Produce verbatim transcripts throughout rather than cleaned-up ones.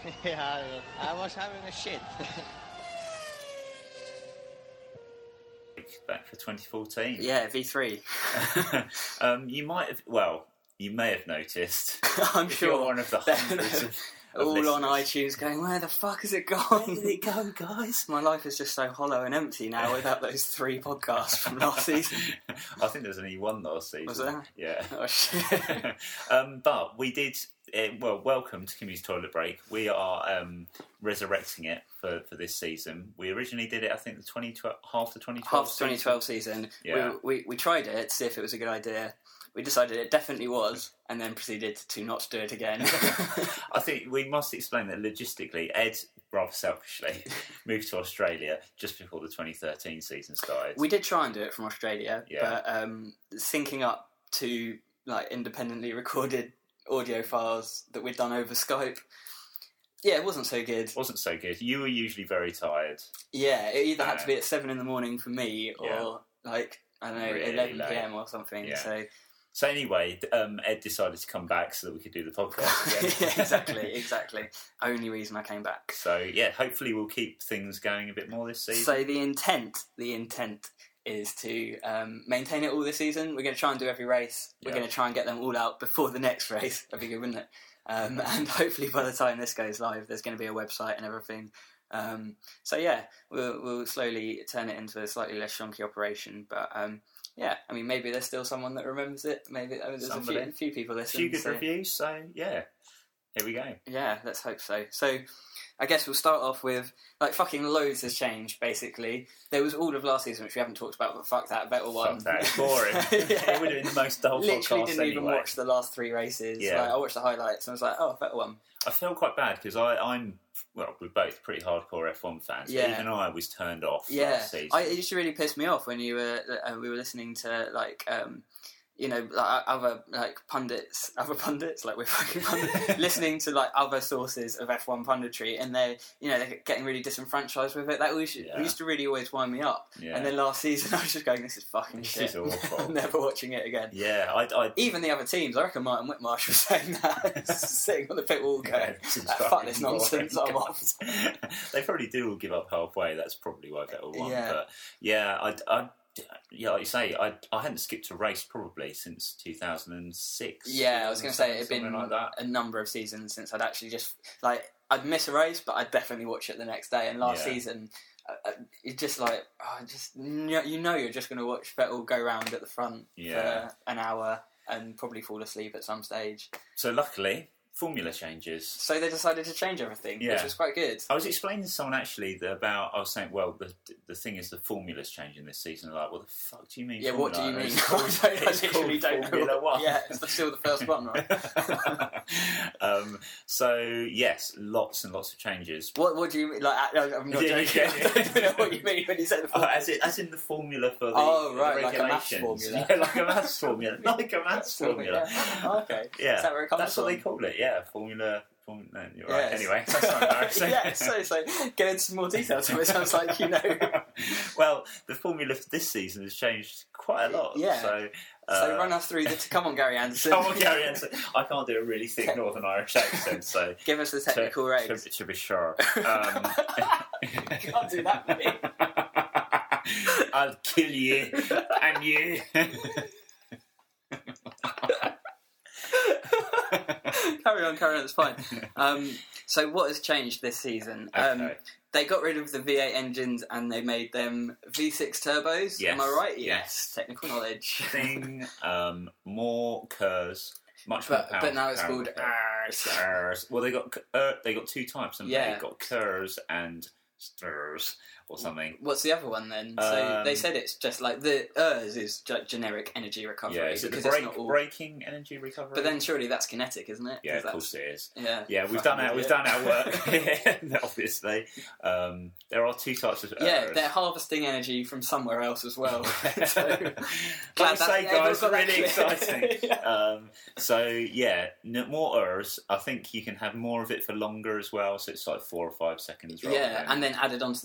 Yeah, I was having a shit. Back for twenty fourteen. Yeah, V three. um, you might have, well, you may have noticed. I'm if sure. You're one of the hundreds of, of all listeners. on iTunes going, where the fuck has it gone? Where did it go, guys? My life is just so hollow and empty now without those three podcasts from last season. I think there's only one last season. Was there? Yeah. Oh, shit. um, but we did, uh, well, welcome to Kimmy's Toilet Break. We are um, resurrecting it for, for this season. We originally did it, I think, the twenty twelve, half the twenty twelve Half the twenty twelve season. Yeah. We, we, we tried it to see if it was a good idea. We decided it definitely was, and then proceeded to not do it again. I think we must explain that logistically, Ed, rather selfishly, moved to Australia just before the twenty thirteen season started. We did try and do it from Australia, Yeah. but um, syncing up to like independently recorded audio files that we'd done over Skype, yeah, it wasn't so good. Wasn't so good. You were usually very tired. Yeah, it either had Uh, to be at seven in the morning for me, or Yeah. like I don't know, Really eleven late. p.m. or something. Yeah. So So anyway, um, Ed decided to come back so that we could do the podcast again. yeah, exactly, exactly. Only reason I came back. So yeah, hopefully we'll keep things going a bit more this season. So the intent, the intent is to um, maintain it all this season. We're going to try and do every race. We're Yeah. going to try and get them all out before the next race. That'd be good, wouldn't it? Um, and hopefully by the time this goes live, there's going to be a website and everything. Um, so yeah, we'll, we'll slowly turn it into a slightly less shonky operation. But um, yeah, I mean, maybe there's still someone that remembers it. Maybe I mean, there's a few, Somebody. a few people a listening. few good so, reviews. So yeah, here we go. yeah, let's hope so. So I guess we'll start off with, like, fucking loads has changed, basically. There was all of last season, which we haven't talked about, but fuck that, Vettel won. Fuck that, it's boring. Yeah. It would have been the most dull Literally podcast didn't anyway. even watch the last three races. Yeah. Like, I watched the highlights and I was like, oh, Vettel won. I felt quite bad because I'm, well, we're both pretty hardcore F one fans. Yeah. Even I was turned off Yeah, last season. I, it used to really piss me off when you were uh, we were listening to like um, you know like other like pundits, other pundits like we're fucking pundits, listening to like other sources of F one punditry, and they you know they're getting really disenfranchised with it. That used, Yeah. used to really always wind me up. Yeah. And then last season I was just going, this is fucking This shit. is awful. I'm never watching it again. Yeah, I, I Even the other teams, I reckon Martin Whitmarsh was saying that, sitting on the pit wall going, Yeah, this is "Ah, fuck fucking this nonsense, boring, I'm off." They probably do all give up halfway. That's probably why Vettel won. Yeah. But yeah, I, I, yeah, like you say, I, I hadn't skipped a race probably since two thousand six. Yeah, I was going to say it had been something like that. a number of seasons since I'd actually just like I'd miss a race, but I'd definitely watch it the next day. And last Yeah. season, uh, it's just like oh, just you know you're just going to watch Vettel go round at the front Yeah. for an hour and probably fall asleep at some stage. So luckily, formula changes. So they decided to change everything, Yeah. which was quite good. I was explaining to someone actually that about, I was saying, well, the the thing is the formula's changing this season. They're like, what the fuck do you mean? Yeah, what do you formula? mean? It's called, I it's literally called don't know. Formula One. Yeah, it's still the first one, right? um, so yes, lots and lots of changes. What What do you mean? Like, I- I'm not Yeah, joking. yeah, yeah. I don't know what you mean when you say the Oh, formula. as, in, as in the formula for the, Oh, the right, like a regulations. maths formula. Yeah, like a maths formula. Like a maths formula. Yeah. Oh, okay. Yeah, Is that where it comes that's from? what they call it. Yeah, formula. formula no, you're right. Yes. Anyway, that's not embarrassing. yeah, so it's like, get into some more detail to it. It sounds like you know. Well, the formula for this season has changed quite a lot. Yeah. So, uh, So run us through the. Come on, Gary Anderson. Come on, Gary Anderson. I can't do a really thick Northern Irish accent, so Give us the technical to, regs. to, to be sure. Um, Can't do that, mate. I'll kill you and you. carry on, carry on. It's fine. Um, so what has changed this season? Um, Okay. They got rid of the V eight engines and they made them V six turbos. Yes. Am I right? Yes. Technical knowledge. Thing, um, more Kers, much more But power. but now it's power called. per- Ars. Kers. Well, they got uh, they got two types, haven't Yeah. they? Got Kers and Stirs or something. What's the other one then? So Um, they said it's just like the E R S is ge- generic energy recovery Yeah, is it the because it's break, not all. braking energy recovery? But then surely that's kinetic, isn't it? yeah, 'Cause of course that's- it is. Yeah. Yeah, we've Fucking done our we've idiot. done our work. Obviously, um, there are two types of Yeah, errors. they're harvesting energy from somewhere else as well. so, Like glad I say, that- guys, everyone's got that really clear. exciting. Yeah. um, so yeah, n- more errors. I think you can have more of it for longer as well. So it's like four or five seconds. Rather Yeah, than, and then added on to the fact that they're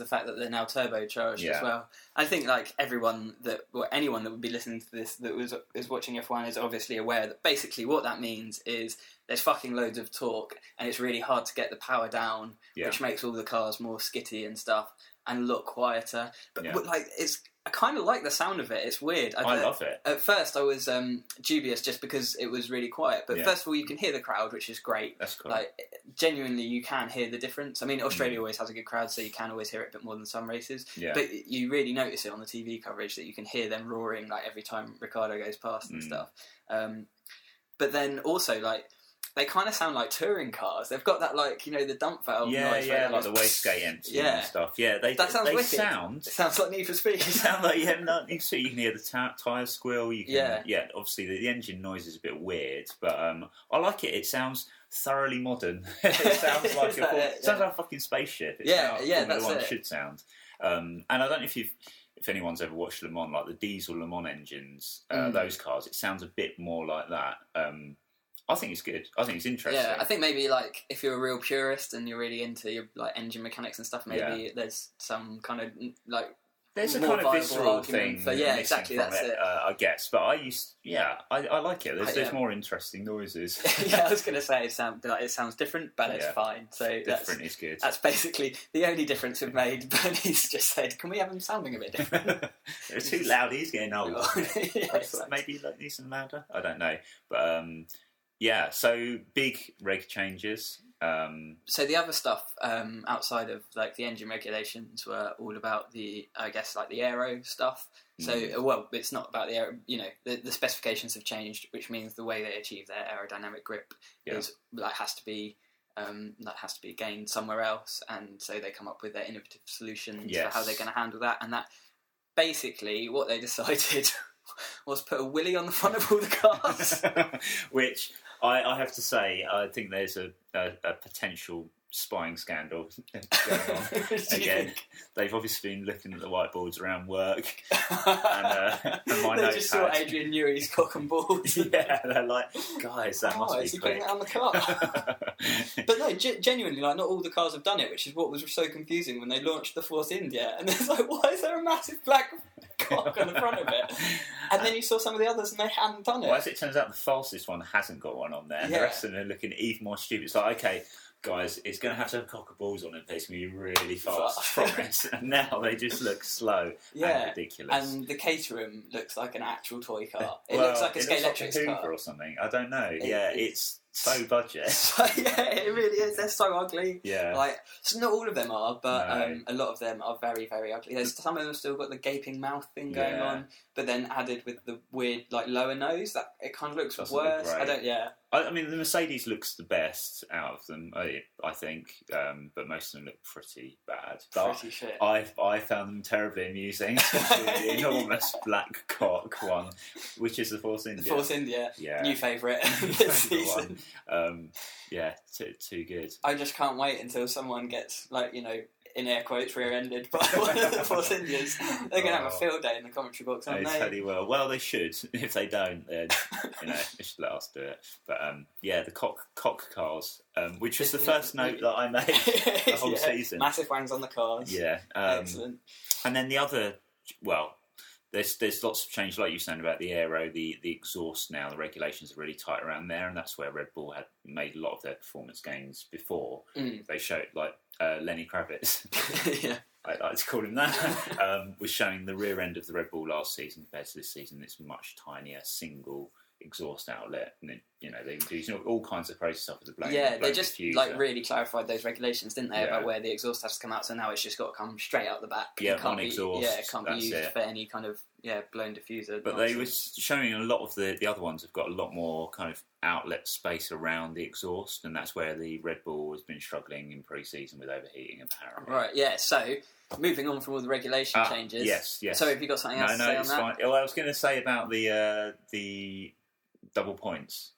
now turbocharged Yeah. as well. I think like everyone that, or anyone that would be listening to this that was is watching F one is obviously aware that basically what that means is there's fucking loads of torque and it's really hard to get the power down, Yeah. which makes all the cars more skitty and stuff and look quieter. But, Yeah. but like it's, I kind of like the sound of it. It's weird. I th- love it. At first, I was um, dubious just because it was really quiet. But Yeah. first of all, you can hear the crowd, which is great. That's cool. Like genuinely, you can hear the difference. I mean, Australia always has a good crowd, so you can always hear it a bit more than some races. Yeah. But you really notice it on the T V coverage that you can hear them roaring like every time Ricciardo goes past and Mm. stuff. Um, but then also like. They kind of sound like touring cars. They've got that, like, you know, the dump valve yeah, noise. yeah, where like it the goes, wastegate empty Yeah. and stuff. Yeah, they That sounds they wicked. sound. It sounds like Need for Speed. They sound like yeah, no, you see, you can hear the ta- tyre squeal. You can, Yeah. yeah. Obviously, the, the engine noise is a bit weird, but um, I like it. It sounds thoroughly modern. It sounds like Is a that full, it? it sounds Yeah. like a fucking spaceship. It's Yeah, how yeah, Formula that's One it. should sound. Um, and I don't know if you've. If anyone's ever watched Le Mans, like the diesel Le Mans engines, uh, Mm. those cars, it sounds a bit more like that. Um, I think it's good. I think it's interesting. Yeah, I think maybe like if you're a real purist and you're really into your like engine mechanics and stuff, maybe Yeah. there's some kind of like There's a more kind of viable visceral argument thing. for- yeah, missing exactly, from that's it. Uh, I guess, but I used, yeah, I, I like it. There's, Uh, there's yeah. more interesting noises. yeah, I was gonna say it sounds like it sounds different, but it's Yeah. fine. So that's Different is good. that's basically the only difference we've made. Bernie's just said, "Can we have them sounding a bit different?" They're too loud. He's getting old. Yeah, I exactly. thought maybe like need some louder. I don't know, but um, yeah. So big reg changes. Um, So the other stuff um, outside of like the engine regulations were all about the, I guess, like the aero stuff. So Mm. well, it's not about the aero. You know, the, the specifications have changed, which means the way they achieve their aerodynamic grip Yeah. is like has to be um, that has to be gained somewhere else, and so they come up with their innovative solutions Yes. for how they're going to handle that. And that basically what they decided was put a willy on the front of all the cars. which I, I have to say, I think there's a, a, a potential spying scandal going on. Do you Again, think? they've obviously been looking at the whiteboards around work. And, uh, and my they just saw notepad. Adrian Newey's cock and balls. Yeah, they're like, guys, that Oh, must is be he putting quick. it on the car? But no, ge- genuinely, like not all the cars have done it, which is what was so confusing when they launched the Force India. And it's like, why is there a massive black cock on the front of it? And then you saw some of the others, and they hadn't done it. Well, as it turns out, the fastest one hasn't got one on there. And the Yeah. rest of them are looking even more stupid. It's like, okay, guys, it's going to have to have cock and balls on it, but it's going to be really fast, I promise. And now they just look slow Yeah, and ridiculous. And the Caterham looks like an actual toy car. It Well, looks like a it Skate looks like Electrics a Hoover car. or something. I don't know. It- yeah, it's- it's so budget. So, yeah, it really is. They're so ugly. Yeah. Like, so not all of them are, but No. um, a lot of them are very, very ugly. There's some of them still got the gaping mouth thing going Yeah. on, but then added with the weird, like, lower nose, that it kind of looks Doesn't look worse. I great. don't. Yeah. I, I mean, the Mercedes looks the best out of them, I, I think, um, but most of them look pretty bad. But Pretty shit. I I found them terribly amusing, especially the enormous black cock one, which is the Force India. The Force India, Yeah. new favourite this Favourite season. one. Um, yeah, too, too good. I just can't wait until someone gets, like, you know, in air quotes, rear-ended by one of the Force Indians. They're going to have a Oh. field day in the commentary box, They aren't they? totally will. Well, they should. If they don't, then you know they should let us do it. But um, yeah, the cock cock cars, um, which was the first note that I made the whole Yeah, season. Massive wangs on the cars. Yeah, um, Excellent. and then the other, well, there's there's lots of change, like you were saying about the aero, the the exhaust. Now the regulations are really tight around there, and that's where Red Bull had made a lot of their performance gains before. Mm. They showed like uh, Lenny Kravitz. yeah. I like to call him that, um, was showing the rear end of the Red Bull last season compared to this season. It's much tinier, single exhaust outlet, and it, you know they do you know, all kinds of crazy stuff with the blown. Yeah, they blown just diffuser. like really clarified those regulations, didn't they, Yeah. about where the exhaust has to come out? So now it's just got to come straight out the back. Yeah, It can't one be, exhaust, Yeah, it can't be that's used it. for any kind of yeah blown diffuser. But they nonsense. were showing a lot of the the other ones have got a lot more kind of outlet space around the exhaust, and that's where the Red Bull has been struggling in pre-season with overheating, apparently. Right. Yeah. So moving on from all the regulation Ah, changes. yes, yes. So have you got something else No, to no, say on it's that? fine. Well, I was going to say about the uh, the double points.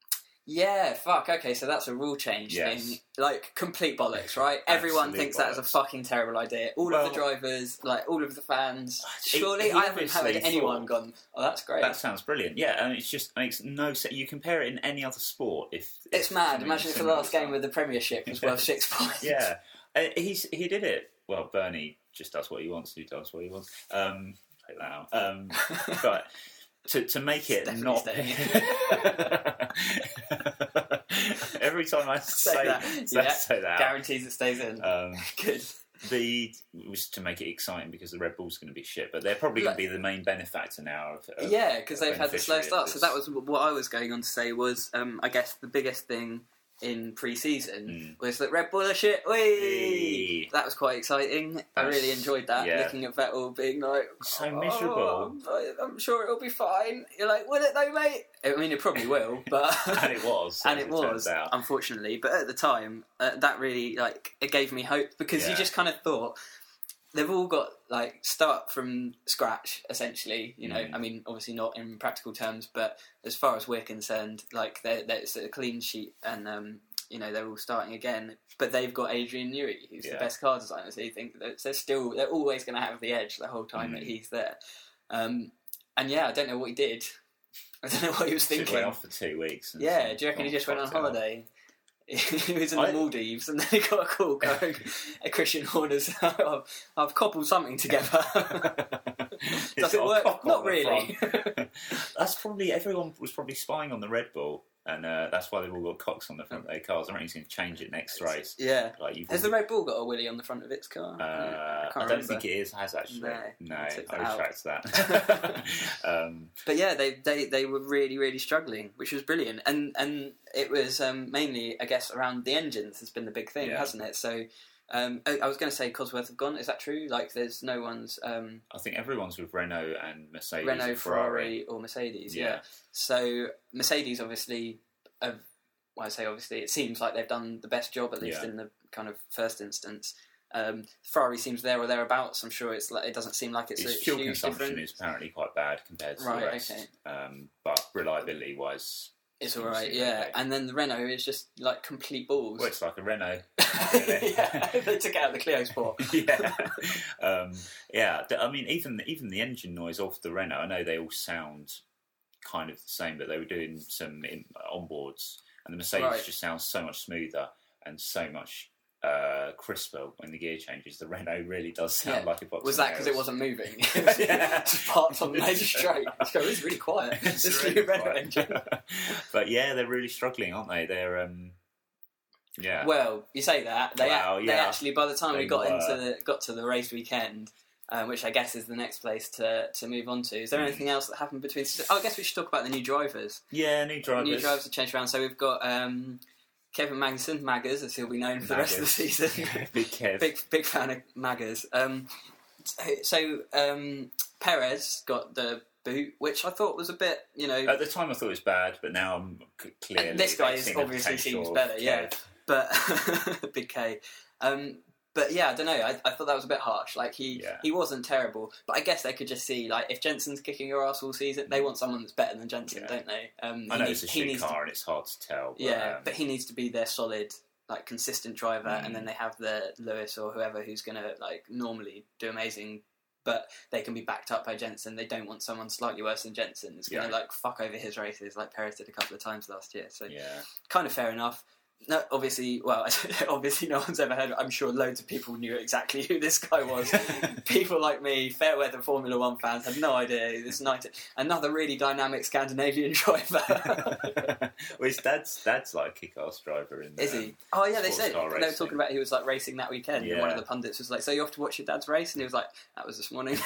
Yeah, fuck, okay, so that's a rule change Yes. thing. Like, complete bollocks, right? Everyone Absolute thinks that is a bollocks. fucking terrible idea. All Well- of the drivers, like, all of the fans. He- Surely he I haven't heard obviously anyone thought- gone, oh, that's great. That sounds brilliant. Yeah, and it's just makes no sense. You compare it in any other sport. If it's if mad. something Imagine if the similar last is game done. with the Premiership was worth six points. Yeah, uh, he's he did it. Well, Bernie just does what he wants. Who does what he wants? Um, take that out. Um, but to to make it It's not. Every time I say, Say that. say, Yeah. say that, Guarantees it stays in. um, Good. the was to make it exciting because the Red Bull's going to be shit, but they're probably going to be the main benefactor now. Of, of, Yeah, because they've had the slow beneficiary start. of So this. that was what I was going on to say was, um, I guess the biggest thing in pre-season Mm. was that Red Bull are shit. Whee! Hey. That was quite exciting. I That's- really enjoyed that. yeah. Looking at Vettel being like, So "Oh, miserable." I'm, I'm sure it'll be fine. You're like, will it though, mate? I mean, it probably will, but and it was, and as it turns was, out. unfortunately. But at the time, uh, that really like it gave me hope because you Yeah. just kind of thought they've all got like start from scratch essentially. You know, Mm. I mean, obviously not in practical terms, but as far as we're concerned, like they're, they're, it's a clean sheet and. Um, you know, they're all starting again, but they've got Adrian Newey, who's Yeah. the best car designer, so you think that they're still, they're always going to have the edge the whole time Mm. that he's there. Um, and yeah, I don't know what he did. I don't know what he was He thinking. went off for two weeks. And Yeah, do you reckon he gone just went on fucked it up. holiday? He was in the I- Maldives and then he got a call going, "Hey, Christian Horner's, I've, I've cobbled something together." It's Does it got a work? cock on Not the really. front. That's probably, everyone was probably spying on the Red Bull, and uh, that's why they've all got cocks on the front of their cars. I reckon he's going to change it next race. Yeah. Like you've Has the Red Bull got a willy on the front of its car? Uh, I, can't don't remember. think it is has actually. No, No, I I took that out. retract that. um, But yeah, they, they, they were really, really struggling, which was brilliant. And and it was um, mainly, I guess, around the engines has been the big thing, Yeah. hasn't it? So um, I, I was going to say Cosworth have gone. Is that true? Like, there's no one's um, I think everyone's with Renault and Mercedes. Renault, and Ferrari, or Mercedes. Yeah. Yeah. So Mercedes, obviously, have, well, I say obviously, it seems like they've done the best job, at least Yeah. in the kind of first instance. Um, Ferrari seems there or thereabouts. I'm sure it's like, it doesn't seem like it's, Its a fuel huge consumption difference. is apparently quite bad compared to Right, the rest. okay. Um, but reliability wise, It's seems all right, to be yeah. okay. And then the Renault is just like complete balls. Well, it's like a Renault. Yeah, they took out the Clio Sport. yeah, um, yeah. th- I mean, even even the engine noise off the Renault. I know they all sound kind of the same, but they were doing some in, onboards, and the Mercedes Right. just sounds so much smoother and so much uh, crisper when the gear changes. The Renault really does sound Yeah. like a box. Was of that because it nails. wasn't moving? Yeah. Just parked on the major straight. It's going, it's really quiet. It's This really new Renault quiet. engine. But yeah, they're really struggling, aren't they? They're um, yeah. Well, you say that they, Well, they yeah. actually by the time we They got were. into the, got to the race weekend, um, which I guess is the next place to, to move on to. Is there Mm. anything else that happened between? Oh, I guess we should talk about the new drivers. yeah, new drivers. New drivers have changed around. So we've got um, Kevin Magnussen, Maggers, as he'll be known for the rest of the Maggers. season. Big Kev. big big fan of Maggers. Um, so um, Perez got the boot, which I thought was a bit, you know. At the time, I thought it was bad, but now I'm c- clearly. This guy is seeing the obviously potential seems of better, Kev. yeah. But big K. Um, but yeah, I don't know. I, I thought that was a bit harsh. Like he, Yeah. he wasn't terrible, but I guess they could just see like if Jensen's kicking your ass all season, they want someone that's better than Jensen, Yeah. don't they? Um, I he know needs- it's a he shit needs car and it's hard to tell. But, To, yeah, um, but he needs to be their solid, like consistent driver, Mm. and then they have the Lewis or whoever who's going to like normally do amazing. But they can be backed up by Jensen. They don't want someone slightly worse than Jensen who's going to Yeah. like fuck over his races like Perez did a couple of times last year. So yeah. kind of fair enough. No, obviously, well, obviously, no one's ever heard. I'm sure loads of people knew exactly who this guy was. People like me, fair weather Formula One fans, had no idea. This night, another really dynamic Scandinavian driver. Well, his dad's dad's like a kick-ass driver. In, Is um, he? Oh yeah, they sports said car they were racing. talking about he was like racing that weekend, and one of Yeah. the pundits was like, "So you have to watch your dad's race?" And he was like, "That was this morning."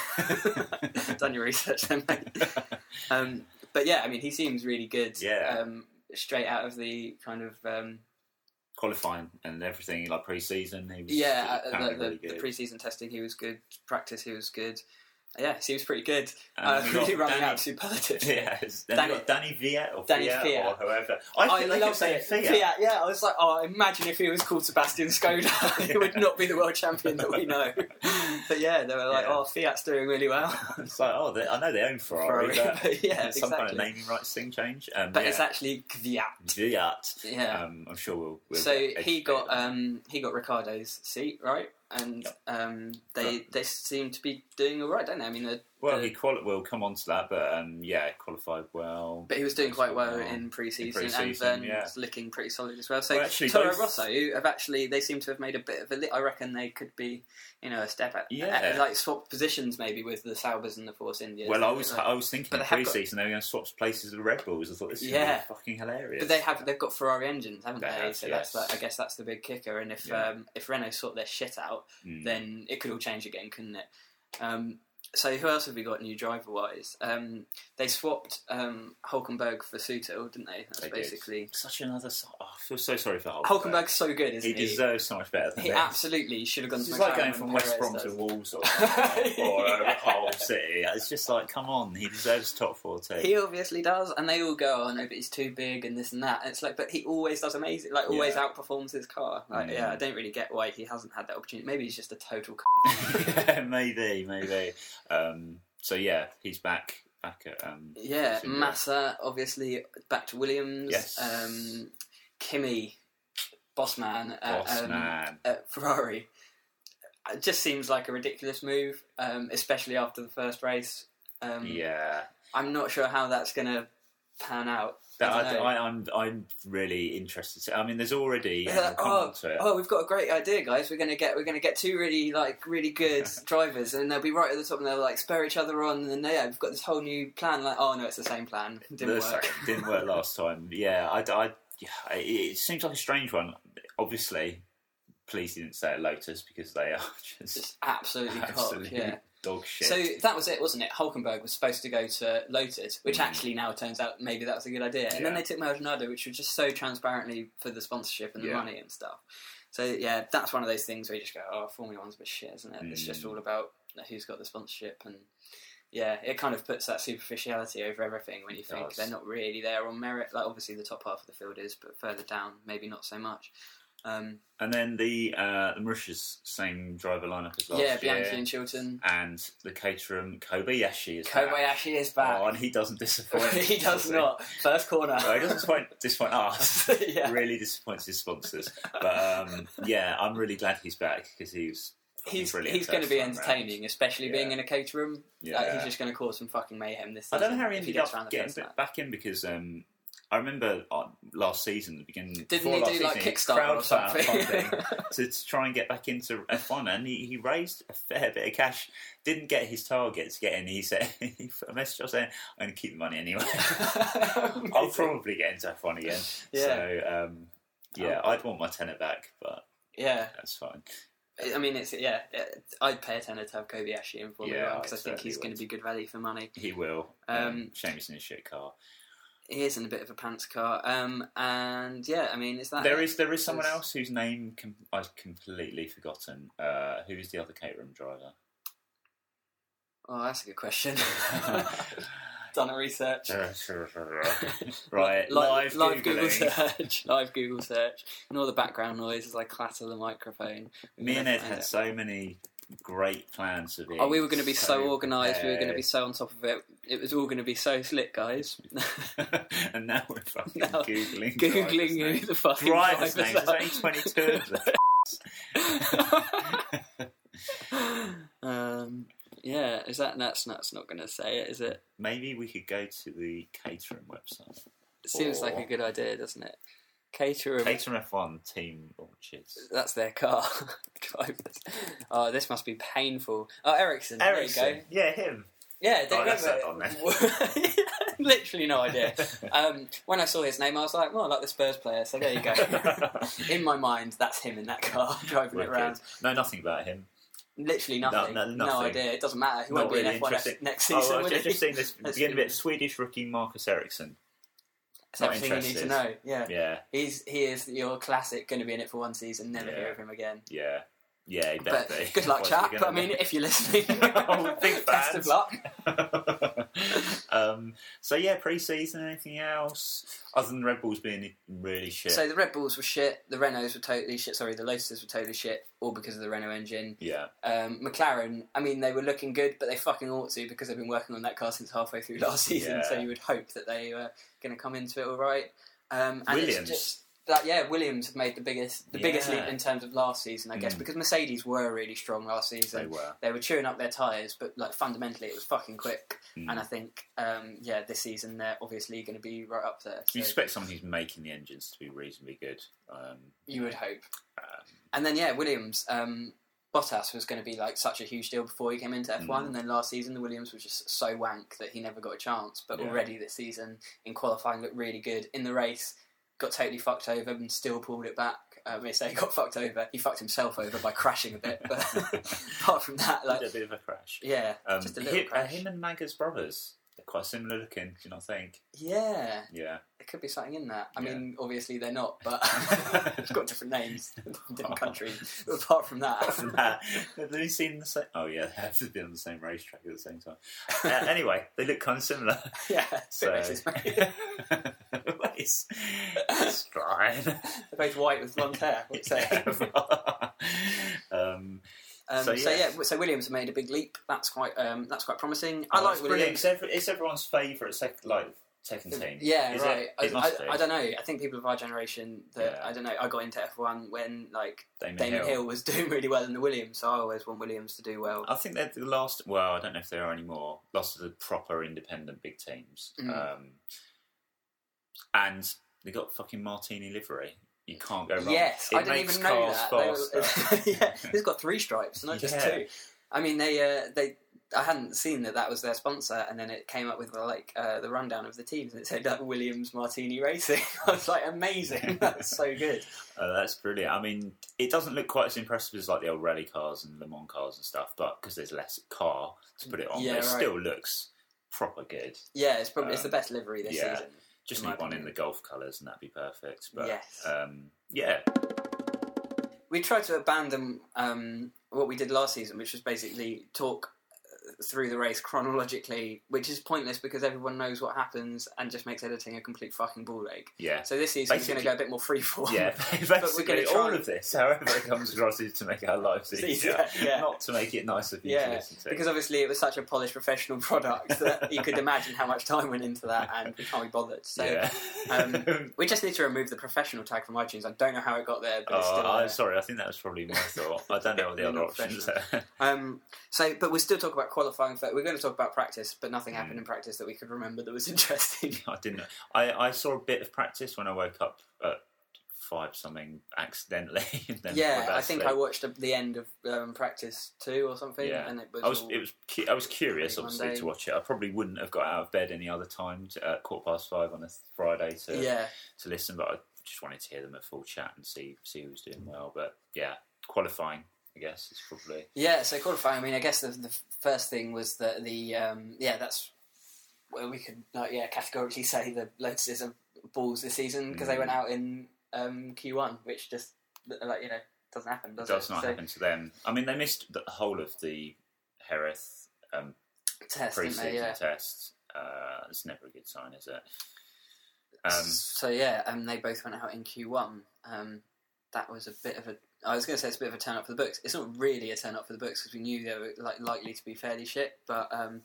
Done your research, then, mate. Um, but yeah, I mean, he seems really good. Yeah. Um, straight out of the kind of. Um, Qualifying and everything, like pre-season, he was Yeah, uh, apparently the, the, really the good. pre-season testing, he was good. Practice, he was good. Yeah, seems pretty good. And Uh, we got really running Danny- out superlatives. Yeah, it's- then Danny- you got Danny Viet or Danny Fiat, Fiat. or whoever. I, I think they kept love saying it. Fiat. Fiat, yeah. I was like, oh, imagine if he was called Sebastian Skoda. He would not be the world champion that we know. But yeah, they were like, Yeah. oh, Fiat's doing really well. It's like, oh, they, I know they own Ferrari, Ferrari, but but yeah, it's some kind of exactly. naming rights thing change. Um, But yeah. it's actually Kvyat. Fiat. Yeah. Um, I'm sure we'll. we'll So get he educated got on um, he got Ricardo's seat, right? And Yep. um, they Right. they seem to be doing all right, don't they? I mean, they're Well, the, he quali- We'll come on to that, but um, yeah, qualified well. but he was doing quite well well in pre-season, in pre-season, and then yeah. was looking pretty solid as well. So Well, actually, Toro both- Rosso have actually they seem to have made a bit of a. Li- I reckon they could be, you know, a step at, Yeah. at- like swapped positions maybe with the Saubers and the Force Indians. Well, I was Like- I was thinking But in they have got- pre-season they were going to swap places with the Red Bulls. I thought this is Yeah. fucking hilarious. But they have they've got Ferrari engines, haven't They they? have, so yes. that's like, I guess that's the big kicker. And if Yeah. um, if Renault sort their shit out, Mm. then it could all change again, couldn't it? Um, so who else have we got new driver wise? Um, they swapped um, Hulkenberg for Sutil, didn't they? That's They did. basically Such another. So- oh, I feel so sorry for Hulkenberg. Hulkenberg's so good, isn't He he? deserves so much better than He this. absolutely should have gone It's to just like McLaren going when from West Perez Brom does. to Wolves or, or uh, Hull City. It's just like, come on, he deserves top four too. He obviously does, and they all go, "Oh no, but he's too big and this and that." And it's like, but he always does amazing. Like, always Yeah. outperforms his car. Like, Mm. yeah, I don't really get why he hasn't had that opportunity. Maybe he's just a total. Yeah, maybe, maybe. Um, so yeah, he's back, back at. Um, Yeah, Force India. Massa obviously back to Williams. Yes. Um, Kimi, boss man at, Boss um, man. at Ferrari. It just seems like a ridiculous move, um, especially after the first race. Um, Yeah. I'm not sure how that's going to pan out. That, I I, don't know. I, I'm I'm really interested. To, I mean, there's already. Yeah, Yeah, we'll come oh, on to it. oh, we've got a great idea, guys. We're gonna get we're gonna get two really like really good drivers, and they'll be right at the top, and they'll like spur each other on, and then yeah, we've got this whole new plan. Like, oh no, it's the same plan. It didn't The work. same- didn't work last time. Yeah, I, I, yeah, it, it seems like a strange one. Obviously, please didn't say at Lotus because they are just Just absolutely cocked. absolutely Yeah. dog shit. So that was it, wasn't it? Hulkenberg was supposed to go to Lotus, which Mm. actually now turns out maybe that was a good idea. And then Yeah. they took Maldonado, which was just so transparently for the sponsorship and the Yeah. money and stuff. So yeah, that's one of those things where you just go, oh, Formula One's a bit shit, isn't it? It's just Mm. all about who's got the sponsorship, and yeah, it kind of puts that superficiality over everything when you It think does. they're not really there on merit. Like obviously the top half of the field is, but further down maybe not so much. Um, and then the uh, the Mauritius same driver lineup as last yeah, year. Bianchi and Chilton. And the Caterham Kobayashi is Kobayashi is back. Oh, and he doesn't disappoint. he does does not. First corner. Well, he doesn't disappoint, disappoint us. yeah. Really disappoints his sponsors. But um, yeah, I'm really glad he's back because he's He's brilliant he's going to first be time entertaining, round. especially being Yeah. in a Caterham. Yeah. Like, he's just going to cause some fucking mayhem this I season. don't know how he if ended gets up around the getting first bit lap. back in because um, I remember uh, last season, the beginning. Didn't before he last do like season, he Kickstarter or crowdfunding something? to, to try and get back into F one, and he, he raised a fair bit of cash. Didn't get his target to get in. He said, he put a message saying, "I'm going to keep the money anyway. I'll probably get into F one again." Yeah. So um, yeah, Oh. I'd want my tenner back, but Yeah, that's fine. I mean, it's yeah. I'd pay a tenner to have Kobayashi in Formula Yeah, One because I I think he's certainly going would. to be good value for money. He will. Um, Um, shame he's in a shit car. He is in a bit of a pants car, um, and yeah, I mean, is that There it? is there is someone There's- else whose name com- I've completely forgotten. Uh, who is the other Caterham driver? Oh, that's a good question. Done a research. Right, live, live, live Google Googling. search, live Google search, and all the background noise as I clatter the microphone. We're Me gonna and Ed find had it. so many great plans for being. Oh, we were going to be so, organised. We were going to be prepared. so on top of it. It was all going to be so slick, guys. And now we're fucking Now, googling Googling drivers' who names. the fucking drivers' drivers names. There's are. only twenty-two of them. um, yeah, is that that's that's not going to say it, is it? Maybe we could go to the Caterham website. It seems like a Or- good idea, doesn't it? Caterham. Caterham F one team launches. That's their car. Drivers. Oh, this must be painful. Oh, Ericsson. There you Ericsson, go. yeah, him. Yeah, they Oh, that's remember. that on there. Literally no idea. Um, when I saw his name, I was like, "Well, I like the Spurs player." So there you go. In my mind, that's him in that car driving it Wicked. around. No, nothing about him. Literally nothing. No, no, nothing. idea. It doesn't matter. He Not won't be in really F one next, interesting. next season. Oh, will I've just, he? just seen this Let's beginning be bit. Swedish rookie Marcus Ericsson. That's Not everything you need to interested. know. Yeah. Yeah, He's he is your classic. Going to be in it for one season. Never Yeah. hear of him again. yeah, yeah. He But better be. good luck, Otherwise chap. we're But I gonna- mean, if you're listening, Oh, big best fans. of luck. um, so yeah, pre-season. Anything else other than Red Bulls being really shit? So the Red Bulls were shit. The Renaults were totally shit. Sorry, the Lotuses were totally shit, all because of the Renault engine. yeah, Um, McLaren, I mean, they were looking good, but they fucking ought to because they've been working on that car since halfway through last season. Yeah. So you would hope that they were going to come into it all right. Um, and Williams. It's just, that yeah, Williams have made the biggest the Yeah. biggest leap in terms of last season, I guess, Mm. because Mercedes were really strong last season. They were. They were chewing up their tyres, but like fundamentally it was fucking quick. Mm. And I think, um, yeah, this season they're obviously going to be right up there. So You expect someone who's making the engines to be reasonably good. Um, you would hope. um, And then yeah, Williams. Um, Bottas was going to be like such a huge deal before he came into F one, Mm. and then last season the Williams was just so wank that he never got a chance. But Yeah. already this season in qualifying looked really good. In the race, got totally fucked over and still pulled it back. I may say he got fucked over. He fucked himself over by crashing a bit. But apart from that, like a bit of a crash. yeah, Um, just a little him, uh, crash. him and Maga's brothers, they're quite similar looking, do you not think? Yeah, Yeah. there could be something in that. I Yeah. mean, obviously they're not, but they've got different names, different countries. But apart from that, Apart from that, have they seen the same? Oh yeah, they have to be on the same racetrack at the same time. Uh, anyway, they look kind of similar. yeah, it's a So, bit racist, mate. it's, it's fine. They're both white with blonde hair. What's that? um, Um, So, so, yeah. yeah. so Williams have made a big leap. That's quite um, that's quite promising. I oh, like it's brilliant. Williams. It's, every, it's everyone's favourite sec- like second team. Yeah, Is right. It, it I, must I, be. I don't know. I think people of our generation that Yeah. I don't know. I got into F one when like Damon, Damon Hill. Hill. was doing really well in the Williams, so I always want Williams to do well. I think they're the last. Well, I don't know if there are any more. Lost of the proper independent big teams, Mm. um, and they got fucking Martini livery. You can't go wrong. Yes, It I didn't makes even know cars that. They were- faster. yeah, it's got three stripes, not just Yeah. two. I mean, they uh, they. I hadn't seen that that was their sponsor, and then it came up with like uh, the rundown of the teams, and it said uh, Williams Martini Racing. I was like, amazing! That's so good. Uh, that's brilliant. I mean, it doesn't look quite as impressive as like the old rally cars and Le Mans cars and stuff, but because there's less car to put it on, Yeah, but it right. still looks proper good. Yeah, it's probably it's the Um, best livery this yeah. season. Just In my need one in opinion. the Golf colours, and that'd be perfect. But Yes. um, yeah, We tried to abandon um, what we did last season, which was basically talk through the race chronologically, which is pointless because everyone knows what happens and just makes editing a complete fucking ball ache. yeah. So this season is going Basically- to go a bit more freeform. Yeah, we're basically gonna try all and- of this, however it comes across, is to make our lives Easier, easier, yeah. not to make it nicer for you to Yeah, listen to. because obviously it was such a polished professional product that you could imagine how much time went into that, and we can't be bothered. So yeah. um, we just need to remove the professional tag from iTunes. I don't know how it got there, but it's oh, still I'm there. sorry. I think that was probably my thought. I don't know what the You're other not options are. Um, so, but we'll still talk about qualifying. For, we're going to talk about practice, but nothing happened Mm. in practice that we could remember that was interesting. I didn't know. I, I saw a bit of practice when I woke up at five something accidentally. And then yeah, went back I to think sleep. I watched the end of um, practice two or something, Yeah. and it was. I was. all- It was. cu- I was curious, One obviously, day. to watch it. I probably wouldn't have got out of bed any other time to, at quarter past five on a Friday to yeah, to listen, but I just wanted to hear them at full chat and see see who was doing well. But yeah, qualifying, I guess, is probably yeah. So qualifying. I mean, I guess the, the first thing was that the um, yeah, that's where we could like, yeah categorically say the Lotuses are balls this season because they Mm. went out in um, Q one, which just like you know doesn't happen, does it? does not So, happen to them. I mean, they missed the whole of the Hereth um, Test, didn't pre-season they? Yeah. test. Uh, it's never a good sign, is it? Um, so yeah, um, they both went out in Q one. Um, that was a bit of a. I was going to say it's a bit of a turn up for the books. It's not really a turn up for the books because we knew they were like likely to be fairly shit. But um,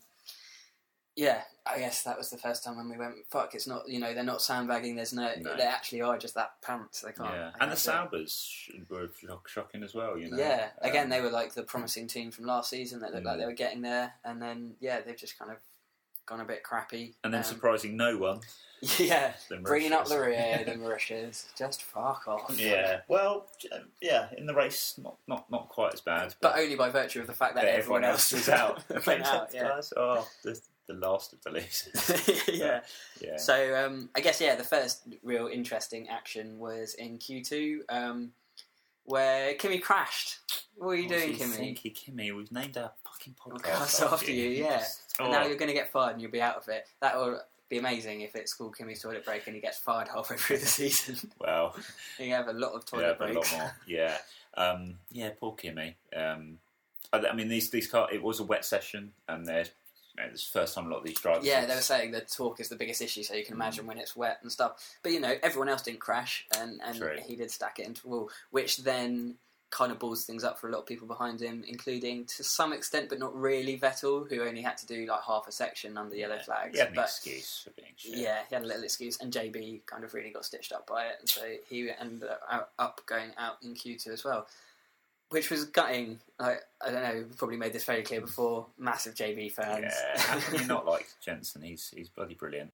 yeah, I guess that was the first time when we went. Fuck, it's not. You know, they're not sandbagging. There's no. No. They actually are just that pants. They can't. yeah, they and the can't do it. Saubers were shock- shocking as well. You know. Yeah, again, Um, they were like the promising team from last season that looked like Mm. they were getting there, and then yeah, they've just kind of gone a bit crappy. and then Um, surprising no one. yeah, the bringing up the Mauritius. rear, the Mauritius, just fuck off. Yeah, well, yeah, in the race, not not, not quite as bad, But only by virtue of the fact that but everyone, else was out. went out. Yeah. Guys, oh, the, the last of the losers. yeah. Yeah. So um, I guess yeah, the first real interesting action was in Q two, um, where Kimi crashed. What are you What doing, do you Kimi? think, Kimi? We've named our fucking podcast Podcast after you, yeah. Oh, And now you're going to get fired and you'll be out of it. That will be amazing if it's called Kimi's toilet break and he gets fired halfway through the season. well, You have a lot of yeah, toilet but a breaks. lot more. Yeah, um, yeah. Poor Kimi. Um, I, I mean, these these car. It was a wet session, and there's you know, this first time a lot of these drivers. Yeah, they were saying the talk is the biggest issue, so you can imagine when it's wet and stuff. But you know, everyone else didn't crash, and, and True. he did stack it into the wall, which then kind of balls things up for a lot of people behind him, including to some extent, but not really, Vettel, who only had to do like half a section under yellow Yeah. flags. He had an but, excuse for being shit. Yeah, he had a little excuse, and J B kind of really got stitched up by it, and so he ended up, out, up going out in Q two as well, which was gutting. Like, I don't know, we probably made this very clear before. Massive J B fans. Yeah, how can you not like Jensen? He's he's bloody brilliant.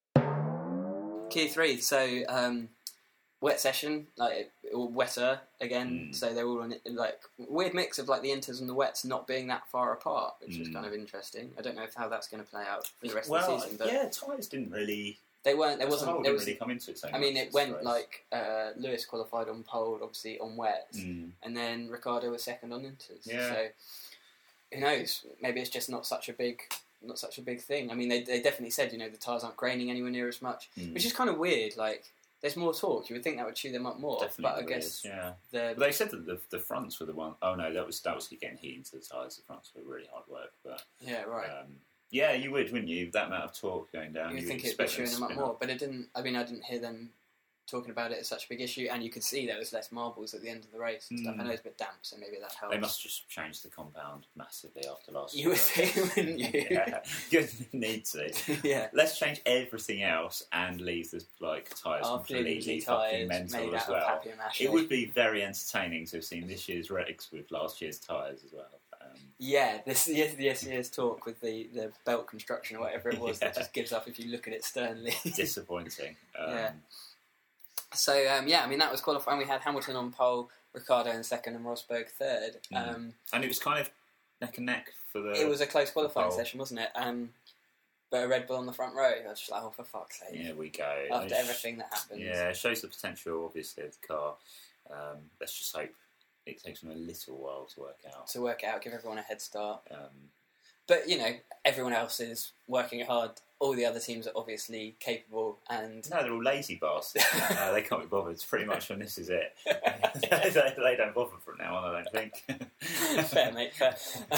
Q three, so um, wet session, like or wetter again. Mm. So they're all on it, like weird mix of like the inters and the wets not being that far apart, which was Mm. kind of interesting. I don't know if how that's going to play out for the rest well, of the season, but yeah, tyres didn't really. they weren't. There as a whole, wasn't. There didn't was. really come into it. So I mean, much it this went race. like uh, Lewis qualified on pole, obviously on wets, Mm. and then Ricardo was second on inters. Yeah. So who knows? Maybe it's just not such a big, not such a big thing. I mean, they they definitely said, you know, the tyres aren't graining anywhere near as much, Mm. which is kind of weird. Like, there's more torque. You would think that would chew them up more, Definitely but I there guess is, yeah. the But they said that the the fronts were the one oh no, that was that was getting heat into the tyres. The fronts were really hard work, but yeah right. um, yeah, you would, wouldn't you? That amount of torque going down, you would you think would it'd be expect chewing them up to more, spin but it didn't. I mean, I didn't hear them talking about it as such a big issue, and you could see there was less marbles at the end of the race and stuff. Mm. I know it's a bit damp, so maybe that helps. They must just change the compound massively after last You would year. think, wouldn't you? Yeah, you need to. Yeah. Let's change everything else and leave the like tyres Are completely fluidly fucking tyres mental made as out of well. papier-mâché. It would be very entertaining to have seen this year's Rex with last year's tyres as well. Um, Yeah, this yes, this year's talk with the, the belt construction or whatever it was that Yeah. just gives up if you look at it sternly. disappointing. Um, Yeah. So um, yeah, I mean that was qualifying. We had Hamilton on pole, Ricardo in second, and Rosberg third. Mm. Um, And it was kind of neck and neck for the. it was a close qualifying pole. session, wasn't it? Um, but a Red Bull on the front row. I was just like, oh, for fuck's sake! Here we go. After It sh- everything that happened, Yeah, it shows the potential, obviously, of the car. Um, let's just hope it takes them a little while to work out. to work it out, give everyone a head start. Um, But you know, everyone else is working hard. All the other teams are obviously capable, and no, they're all lazy bastards. uh, they can't be bothered. It's pretty much when this is it. they, they don't bother from now on, I don't think. fair, mate, fair.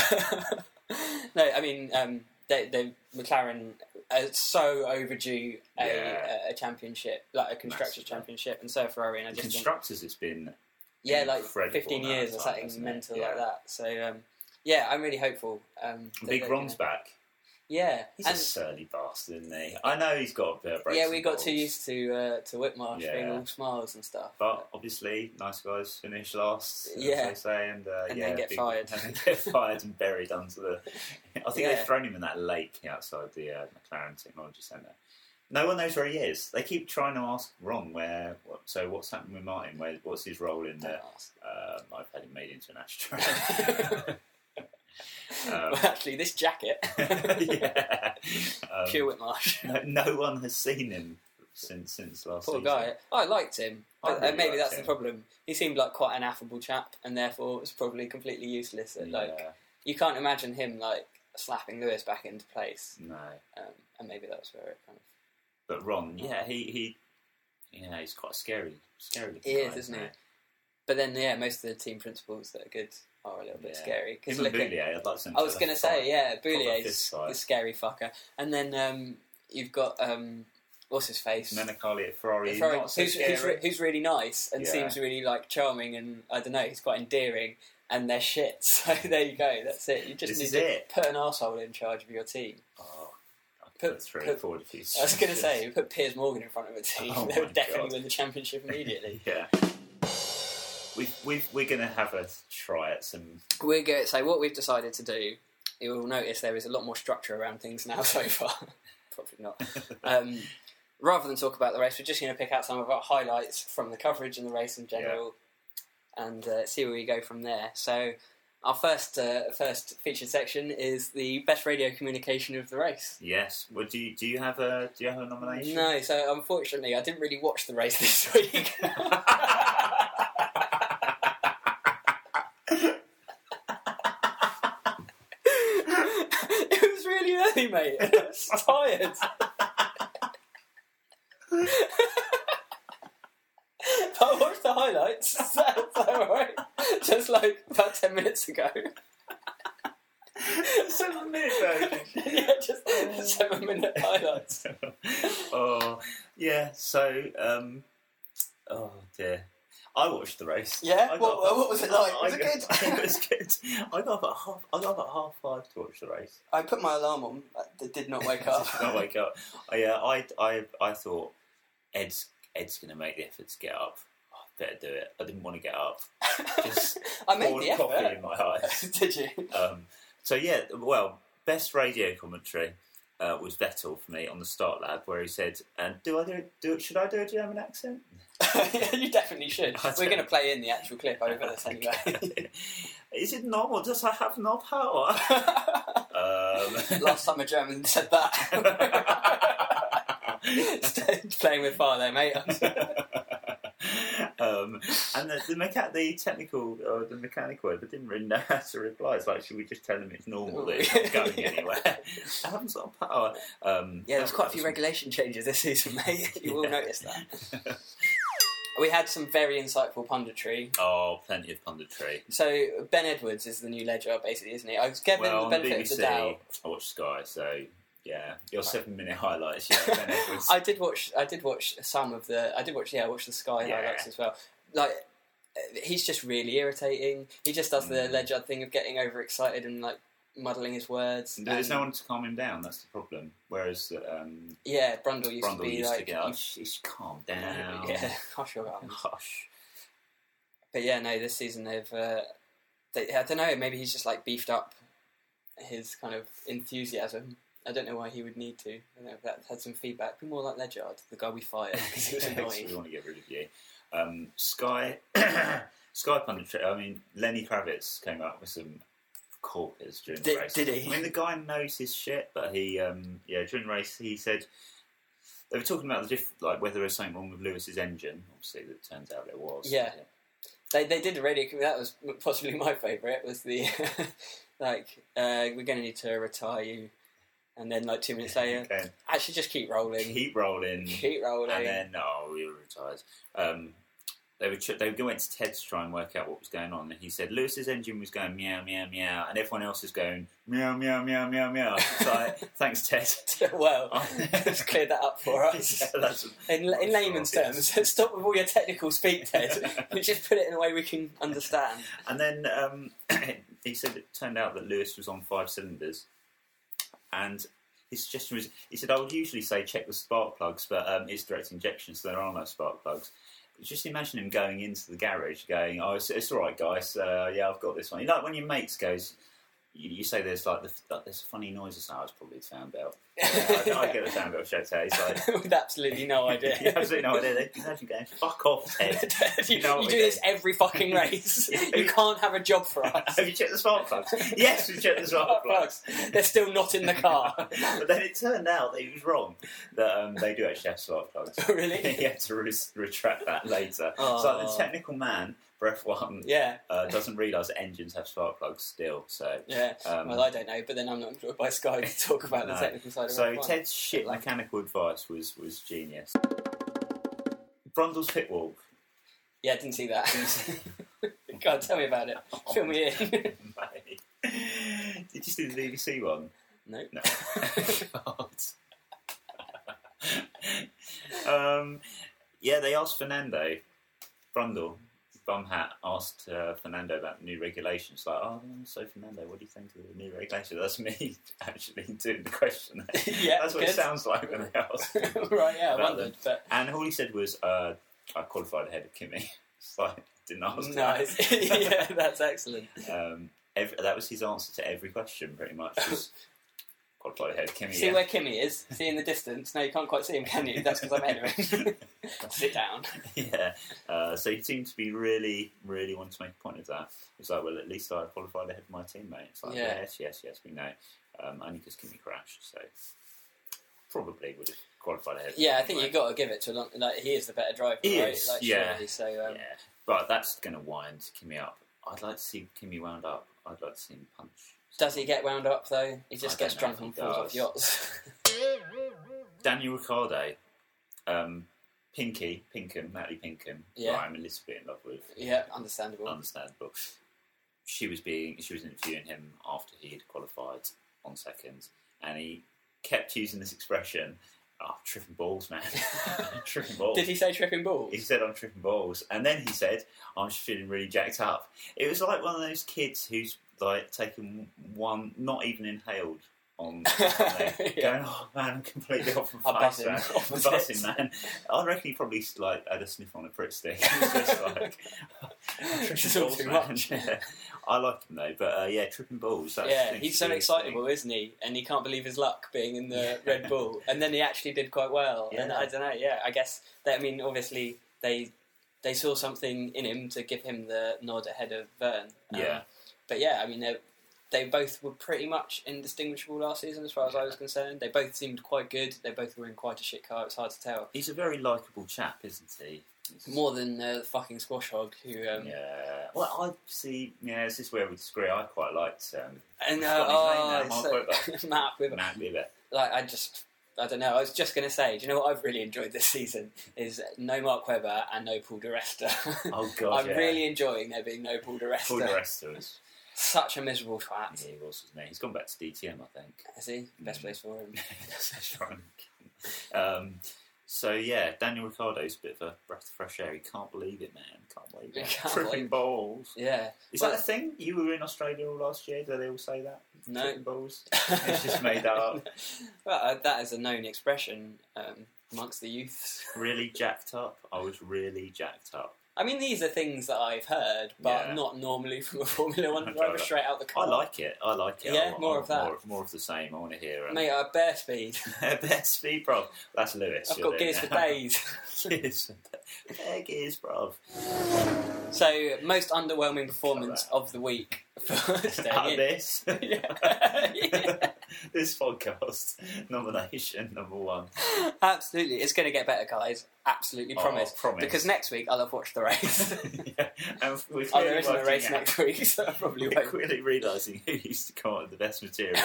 No, I mean, um, they, they McLaren are so overdue a, Yeah. a, a championship, like a constructors' Massively. championship, and so are Ferrari. And I The just think, constructors, it's been yeah, like incredible fifteen amount of years or time, something hasn't it? mental Yeah. like that. So um, yeah, I'm really hopeful. Um, that Big they're Ron's gonna- back. Yeah, He's and a surly bastard, isn't he? I know he's got a bit of breaks yeah, we and got balls, too used to uh, to Whitmarsh being Yeah. all smiles and stuff. But obviously, nice guys finish last, as Yeah. they say, and, uh, And yeah, then get big- fired. and then get fired and buried under the. I think Yeah. they've thrown him in that lake outside the uh, McLaren Technology Centre. No one knows where he is. They keep trying to ask Ron where. What, so what's happened with Martin? Where, what's his role in Don't the? ask. Um, I've had him made into an ashtray. um, Well, actually, this jacket, yeah. Um, pure Whitmarsh. no, no one has seen him since since last Poor season. guy. I liked him, I but really uh, maybe liked that's him. the problem. He seemed like quite an affable chap, and therefore was probably completely useless. At, Like Yeah, you can't imagine him like slapping Lewis back into place, no. um, and maybe that's where it kind of But Ron, yeah, he he, yeah, he's quite scary, scary. looking He is, guy, isn't he? But then, yeah, most of the team principals that are good are a little bit Yeah. scary. 'Cause Even look at- Boulier, I'd like to. I was going to say, yeah, proper Boulier's fist fight. the scary fucker, and then um, you've got um, what's his face, Menicali at Ferrari, Ferrari, not so who's, who's, scary. re- who's really nice and Yeah. seems really like charming, and I don't know, he's quite endearing, and they're shit. So there you go, that's it. You just This need is to it. put an arsehole in charge of your team. Oh, I could Put- put three put- forward if you. I was going to say, put Piers Morgan in front of a team, Oh they my would definitely God. win the championship immediately. yeah. We've, we've, we're going to have a try at some. We're going. So what we've decided to do, you will notice there is a lot more structure around things now so far. Probably not. Um, rather than talk about the race, we're just going to pick out some of our highlights from the coverage and the race in general, and uh, see where we go from there. So our first uh, first featured section is the best radio communication of the race. Yes. Well, do you, do you have a do you have a nomination? No, so unfortunately, I didn't really watch the race this week. It was really early, mate. I was tired. But I watched the highlights. Is that, is that alright? Just like about ten minutes ago. Seven minute version. Yeah, just seven minute highlights. oh yeah. So um, oh dear. I watched the race. Yeah? I What, got- what was it like? I- Was it I- good? It was good. I got up at half. I got up at half five to watch the race. I put my alarm on. I did not wake up. I did not wake up. I, uh, I, I, I thought Ed's Ed's going to make the effort to get up. Oh, I better do it. I didn't want to get up. Just I made poured the coffee effort. in my eyes. Did you? Um, so yeah, well, best radio commentary uh, was Vettel for me on the Start Lab, where he said, "And do I do it? Do it? Should I do a German accent?" Yeah, you definitely should. I We're do. going to play in the actual clip over this anyway. Is it normal? Does I have no power? um, Last time a German said that. Playing with fire there, mate. um, and the the, mecha- the technical or the mechanical word, they didn't really know how to reply. It's like, should we just tell them it's normal that it's not going anywhere? I haven't got power. Um, Yeah, there's quite a few was- regulation changes this season, mate. You will Yeah. notice that. We had some very insightful punditry. Oh, plenty of punditry. So Ben Edwards is the new ledger, basically, isn't he? I was giving Well, the on the benefit B B of the C, doubt. I watched Sky, so yeah, your seven-minute highlights. Yeah, Ben Edwards. I did watch. I did watch some of the. I did watch. Yeah, I watched the Sky Yeah. highlights as well. Like, uh, he's just really irritating. He just does the Mm. ledger thing of getting overexcited and like muddling his words. There's and- no one to calm him down. That's the problem. Whereas um, Yeah, Brundle used Brundle to be used like. to get, oh, you- she's calm down. yeah, hush your gums. Hush. But yeah, no, this season they've. Uh, they, I don't know. Maybe he's just like beefed up his kind of enthusiasm. I don't know why he would need to. I don't know if that had some feedback. Be more like Ledyard, the guy we fired because he was we annoying. want to get rid of you. Um, Sky, Sky punditry. I mean, Lenny Kravitz came up with some corkers during the Did- race. did he? I mean, the guy knows his shit, but he, um, yeah, during the race, he said they were talking about the diff- like whether there was something wrong with Lewis's engine. Obviously, that turns out there was. Yeah. They they did a radio. That was possibly my favourite. Was the like uh, we're going to need to retire you, and then like two minutes later, Okay. actually just keep rolling, Keep rolling. keep rolling. And then, no, we were retired. Um, they were ch- they went to Ted to try and work out what was going on, and he said Lewis's engine was going meow meow meow, and everyone else is going meow meow meow meow meow. So I, thanks, Ted. well, just cleared that up for us. Yeah, that's- In, in layman's terms, stop with all your technical speak, Ted. But just put it in a way we can understand. And then um, he said it turned out that Lewis was on five cylinders, and his suggestion was, he said, I would usually say check the spark plugs, but um, it's direct injection, so there are no spark plugs. Just imagine him going into the garage, going, "Oh, it's, it's all right, guys. Uh, yeah, I've got this one." You know, when your mates goes, you, you say there's like the, like, there's a funny noise or something. It's probably the fan belt. Yeah, I, I get the fan belt straight away. He's like, With absolutely no idea. you absolutely no idea. They imagine going, "Fuck off, Ted." you You know what you we do do. this every fucking race. You can't have a job for us. Have you checked the spark plugs? Yes, we checked the spark plugs. They're still not in the car. But then it turned out that he was wrong. That um, they do actually have spark plugs. Really? He had to re- retract that later. Oh. So like, the technical man for F one Yeah, uh, doesn't realise that engines have spark plugs still. So yeah. Um, well, I don't know, but then I'm not employed by Sky to talk about No. the technical side of so F one. Ted's shit Like- mechanical advice was was genius. Brundle's pit walk. Yeah, I didn't see that. Go on, tell me about it. Fill me in. Mate. Did you see the B B C one? No. No. um, yeah, they asked Fernando, Brundle, Bumhat asked uh, Fernando about the new regulations. Like, oh, so Fernando, what do you think of the new regulations? That's me actually doing the question. Yeah, That's what good. it sounds like when they ask. Right, yeah, I about wondered. them. But And all he said was, uh, I qualified ahead of Kimmy. It's like, didn't ask nice. that. Yeah, that's excellent. Um, every, that was his answer to every question, pretty much. Was qualified ahead of Kimmy. See yeah. where Kimmy is? See in the distance? No, you can't quite see him, can you? That's because I'm ahead of him. Sit down. Yeah. Uh, so he seemed to be really, really wanting to make a point of that. He's like, well, at least I qualified ahead of my teammate. It's like, Yeah. yes, yes, yes, we know. Um, only because Kimmy crashed, so probably would have qualified ahead. of Yeah, him I think anyway. you've got to give it to Lon- like he is the better driver, He right? is, Like, yeah. surely, so um, Yeah, but that's going to wind Kimmy up. I'd like to see Kimmy wound up. I'd like to see him punch. does he get wound up though? He just I gets don't know drunk and if he falls off does. yachts. Daniel Ricciardo, um, Pinky, Pinkham, Natalie Pinkham, Yeah. who I'm a little bit in love with. Yeah, understandable. Understandable. She was being, she was interviewing him after he had qualified on second, and he kept using this expression. Oh, tripping balls, man. Tripping balls. Did he say tripping balls? He said I'm tripping balls. And then he said, I'm just feeling really jacked up. It was like one of those kids who's like taken one, not even inhaled on yeah. going, oh man, I'm completely off my face, man. I'm buzzing, man. I reckon he probably like had a sniff on a Pritt stick. It was just like, this is all too much. Yeah. I like him though, but uh, yeah, tripping balls. That's yeah, he's so excitable, isn't he? And he can't believe his luck being in the yeah. Red Bull. And then he actually did quite well. Yeah. And I don't know. Yeah, I guess. They, I mean, obviously they they saw something in him to give him the nod ahead of Verne. Um, yeah. But yeah, I mean, they, they both were pretty much indistinguishable last season, as far as I was concerned. They both seemed quite good. They both were in quite a shit car. It's hard to tell. He's a very likeable chap, isn't he? More than uh, the fucking squash hog who... Um, yeah. Well, I see... Yeah, this is where we disagree. I quite liked... Um, and, uh, oh, Mark so, Webber. Matt Webber. Matt Webber. Like, I just... I don't know. I was just going to say, do you know what I've really enjoyed this season? Is no Mark Webber and no Paul di Resta. Oh, God, I'm yeah. really enjoying there being no Paul di Resta. Paul di Resta was... Such a miserable twat. Yeah, he was, wasn't he? He's gone back to D T M, I think. Is he? Best place for him. That's right. Um... So yeah, Daniel Ricciardo's a bit of a breath of fresh air. He can't believe it, man. Can't believe it. Can't Tripping believe... balls. Yeah. Is well, that a thing? You were in Australia all last year. Do they all say that? No. Tripping balls. It's just made that up. Well, uh, that is a known expression um, amongst the youths. Really jacked up. I was really jacked up. I mean, these are things that I've heard, but Yeah. not normally from a Formula One Okay, driver straight out the car. I like it. I like it. Yeah, I, more I, of that. More, more of the same. I want to hear. Um, Mate, uh, bare speed. Best speed, bro. That's Lewis. I've got gears for days. Gears. Yeah, gears, bro. So, most underwhelming performance of the week for staying Out of in. this. yeah. yeah. This podcast nomination number one. Absolutely, it's going to get better, guys. Absolutely, Oh, promise. promise. Because next week I'll have watched the race. Yeah, and we're Oh, there clearly isn't a working race out- next week, so I probably We're won't. quickly realising who used to come up with the best material.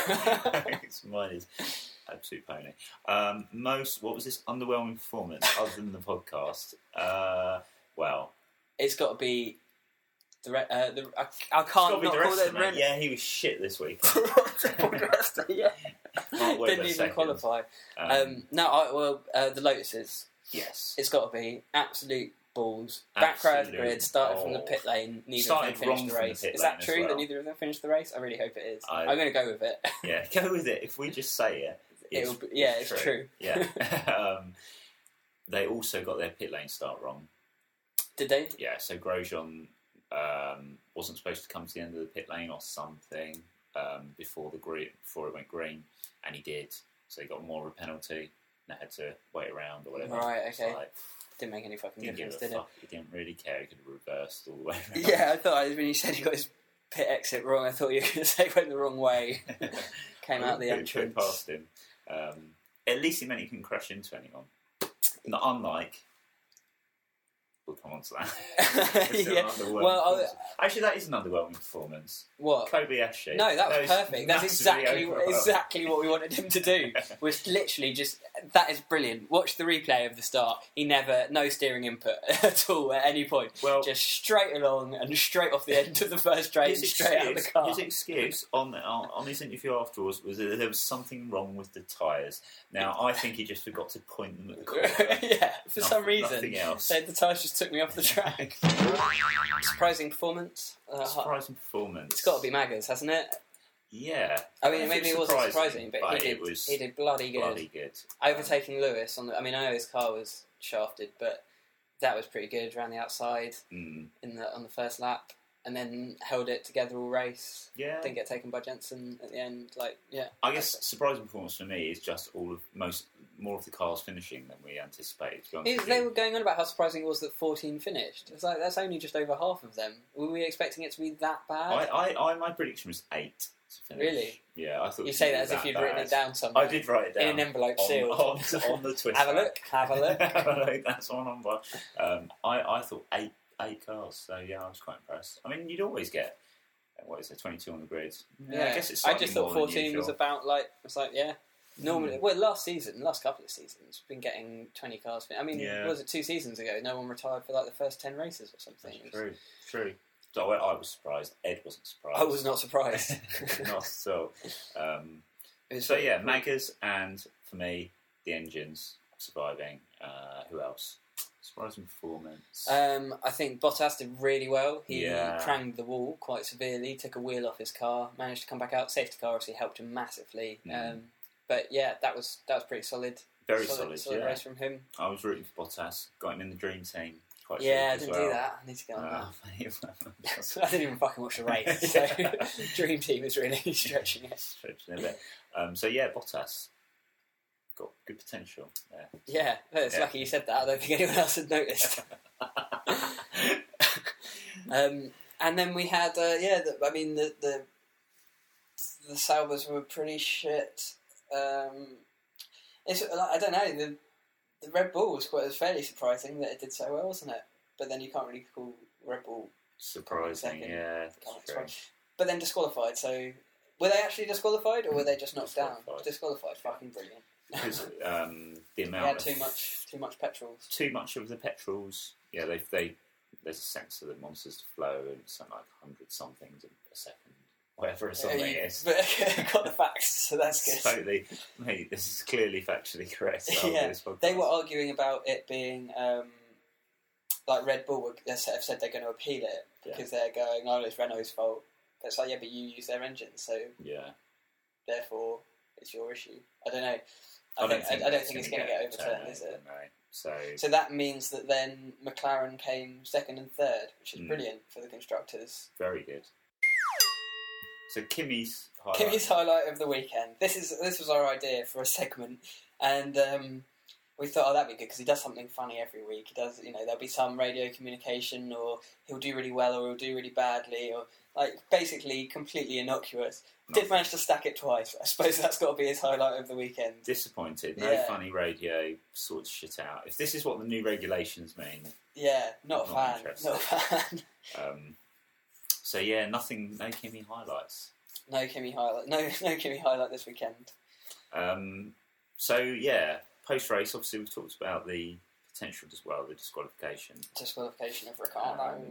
Mine is absolute pony. Um, most, what was this underwhelming performance other than the podcast? Uh, well, It's got to be the re- uh, the I, I it's got can't to be not the call rest it of it. Yeah, he was shit this week. yeah. Mark Webber Didn't even second. qualify. Um, Um, no, I, well, uh, the Lotuses. yes. It's got to be absolute balls. Back row of the Absolute grid, started from the balls. pit lane. Neither Started of them finished wrong the from the race. pit Is lane that as true well. that neither of them finished the race? I really hope it is. I- I'm going to go with it. Yeah, go with it. If we just say it, it's, It'll be, yeah, it's true. Yeah. um, they also got their pit lane start wrong. Did they? Yeah, so Grosjean um, wasn't supposed to come to the end of the pit lane or something um, before the green, before it went green, and he did. So he got more of a penalty. And they had to wait around or whatever. Right, It's okay. like, Didn't make any fucking didn't give difference, a did it? fuck. He didn't really care. He could have reversed all the way around. Yeah, I thought when you said he got his pit exit wrong, I thought you were going to say he went the wrong way. Came out the Pretty straight entrance. past him. Um, at least he meant he couldn't crash into anyone. Not unlike. We'll come on to that. It's still Yeah. an underwhelming Well, I- performance. Actually, that is an underwhelming performance. What? Kobayashi. No, that was perfect. That's massively exactly overwhelmed. exactly what we wanted him to do. Was literally just that is brilliant. Watch the replay of the start. He never no steering input at all at any point. Well, Just straight along and straight off the end of the first straight, his straight out of the excuse, car. his excuse on, on on his interview afterwards was that there was something wrong with the tyres. Now, I think he just forgot to point them at the corner. yeah, for some Nothing- reason, nothing else. said the tyres just took me off the track. Surprising performance. Uh, Surprising performance. It's got to be Maggers, hasn't it? Yeah. I don't mean, know if maybe it wasn't surprising, but, he did. it was he did bloody good. bloody good. Overtaking Lewis on the. I mean, I know his car was shafted, but that was pretty good around the outside Mm, in the on the first lap, and then held it together all race. yeah. Didn't get taken by Jensen at the end. Like, yeah. I guess surprising performance for me is just all of most more of the cars finishing than we anticipated. To be honest It, with they you. were going on about how surprising it was that fourteen finished. It's like that's only just over half of them. Were we expecting it to be that bad? I, I, I, my prediction was eight to finish. Really? Yeah, I thought. it You was say gonna that be as if you'd bad. written it down somewhere. I did write it down in an envelope on, sealed. on, on the Twitter. Have a look. Have a look. Have a look. That's on number. Um, I, I thought eight eight cars. So yeah, I was quite impressed. I mean, you'd always get what is it, twenty-two on the grid. Yeah, I guess it's. I slightly just thought more than fourteen was usual. about like it's like yeah. Normally, Mm. well, last season, last couple of seasons, we've been getting twenty cars. I mean, Yeah. was it two seasons ago? No one retired for like the first ten races or something. That's It was- true. True. So I, I was surprised. Ed wasn't surprised. I was not surprised. Not so. Um, It was so yeah, Maggers and for me, the engines surviving. Uh, who else? Surprising performance. Um, I think Bottas did really well. He Yeah. pranged the wall quite severely, took a wheel off his car, managed to come back out. Safety car obviously helped him massively. Mm. Um, but yeah, that was that was pretty solid. Very solid, solid, solid yeah. race from him. I was rooting for Bottas. Got him in the dream team. Quite Yeah, I as didn't well. do that. I need to get on Uh, that. I didn't even fucking watch the race. So Dream Team is really stretching it. Stretching a bit. Um, so yeah, Bottas got good potential there. Yeah, it's Yeah. lucky you said that. I don't think anyone else had noticed. um, and then we had, uh, yeah, the, I mean, the, the the Saubers were pretty shit. Um, it's I don't know. The the Red Bull was quite was fairly surprising that it did so well, wasn't it? But then you can't really call Red Bull Surprising, second. yeah. Can't That's true. explain. But then disqualified. So were they actually disqualified, or were they just knocked down? Disqualified. Disqualified. Fucking brilliant. Because um, the They amount had of too much too much petrols. too much of the petrols. Yeah, they they there's a sensor that monitors the flow, and it's something like hundred somethings a second, whatever something Uh, you- is. But got the facts, so that's good. Totally, mate. This is clearly factually correct. after Yeah, this podcast. They were arguing about it being um, like Red Bull were, they have said they're going to appeal it because they're going, oh, it's Renault's fault. But it's like, yeah, but you use their engine, so Yeah, therefore it's your issue. I don't know. I, I think, don't think I, I don't it's think it's gonna going to get get overturned, is it? overturned, no. So, So that means that then McLaren came second and third, which is Mm. brilliant for the constructors. very good. So Kimi's highlight. Kimi's highlight of the weekend. This is this was our idea for a segment, and um, we thought, oh, that'd be good because he does something funny every week. He does, you know, there'll be some radio communication, or he'll do really well, or he'll do really badly, or like basically completely innocuous. Did manage to stack it twice. I suppose that's got to be his highlight of the weekend. Disappointed. No Yeah. funny radio sorts shit out. If this is what the new regulations mean, Yeah, not a Not fan. interested. Not a fan. um, so yeah, nothing. No Kimi highlights. No Kimi highlight. No, no Kimi highlight this weekend. Um, so yeah, post race. Obviously, we've talked about the potential as well, the disqualification. Disqualification of Ricardo. Um,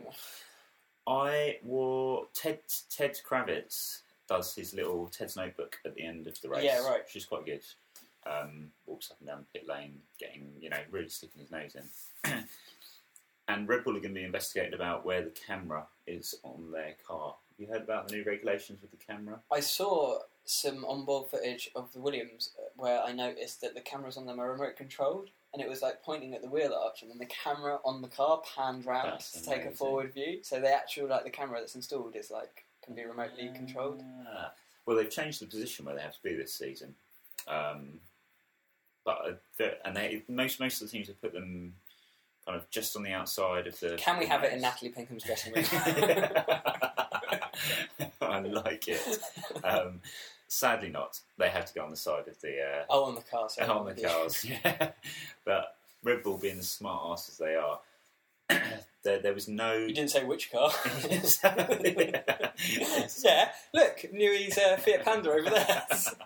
I wore Ted Ted Kravitz does his little Ted's notebook at the end of the race. Yeah, right. Which is quite good. Um, walks up and down the pit lane, getting, you know, really sticking his nose in. And Red Bull are going to be investigated about where the camera is on their car. Have you heard about the new regulations with the camera? I saw some onboard footage of the Williams where I noticed that the cameras on them are remote controlled, and it was like pointing at the wheel arch, and then the camera on the car panned round That's to take a amazing. forward forward view. So the actual like the camera that's installed is like can be remotely controlled. Ah. Well, they've changed the position where they have to be this season. Um, but uh, the- and they most most of the teams have put them kind of just on the outside of the. Can we the have it nose. in Natalie Pinkham's dressing room? I like it. Um, sadly, not. They have to go on the side of the. Uh, Oh, on the car. Sorry. on the cars, yeah. But Red Bull, being the smart asses they are, there, there was no. You didn't say which car. yeah. Yeah, look, Newey's uh, Fiat Panda over there.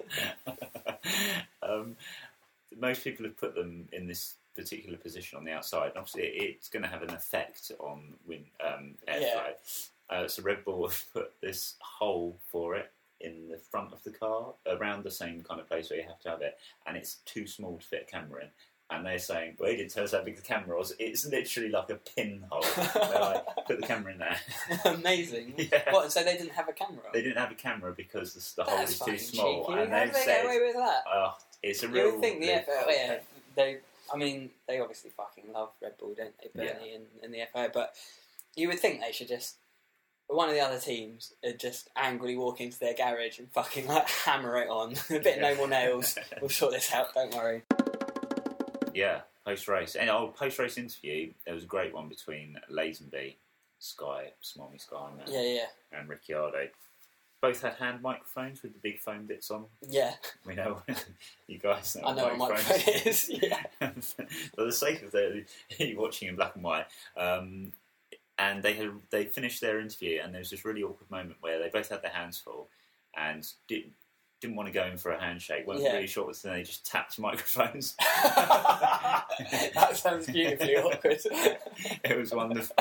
um, most people have put them in this particular position on the outside, and obviously it, it's going to have an effect on wind, um, airflow. Yeah. Uh, so Red Bull have put this hole for it in the front of the car, around the same kind of place where you have to have it, and it's too small to fit a camera in. And they're saying, well, he didn't tell us how big the camera was. It's literally like a pinhole. They're like, put the camera in there. Amazing. Yeah. What, so they didn't have a camera? They didn't have a camera because the, the hole That's is too fucking small. cheeky. And How they've did they said, get away with that? oh, it's a You real... would think the real F O, yeah, they, I mean, they obviously fucking love Red Bull, don't they, Bernie Yeah. and, and the F O, but you would think they should just, one of the other teams would just angrily walk into their garage and fucking like hammer it on. A bit of no more nails. We'll sort this out, don't worry. Yeah, post-race. And oh, post-race interview, there was a great one between Lazenby, Sky, Smarmy Sky, and, Yeah, yeah. and Ricciardo. Both had hand microphones with the big phone bits on. Yeah, We know, you guys know I know what a microphones. microphone is. Yeah. For the sake of the, you watching in black and white, um, and they had they finished their interview, and there was this really awkward moment where they both had their hands full and didn't didn't want to go in for a handshake. Weren't Yeah. really sure what to do. They just tapped microphones. That sounds beautifully awkward. It was wonderful.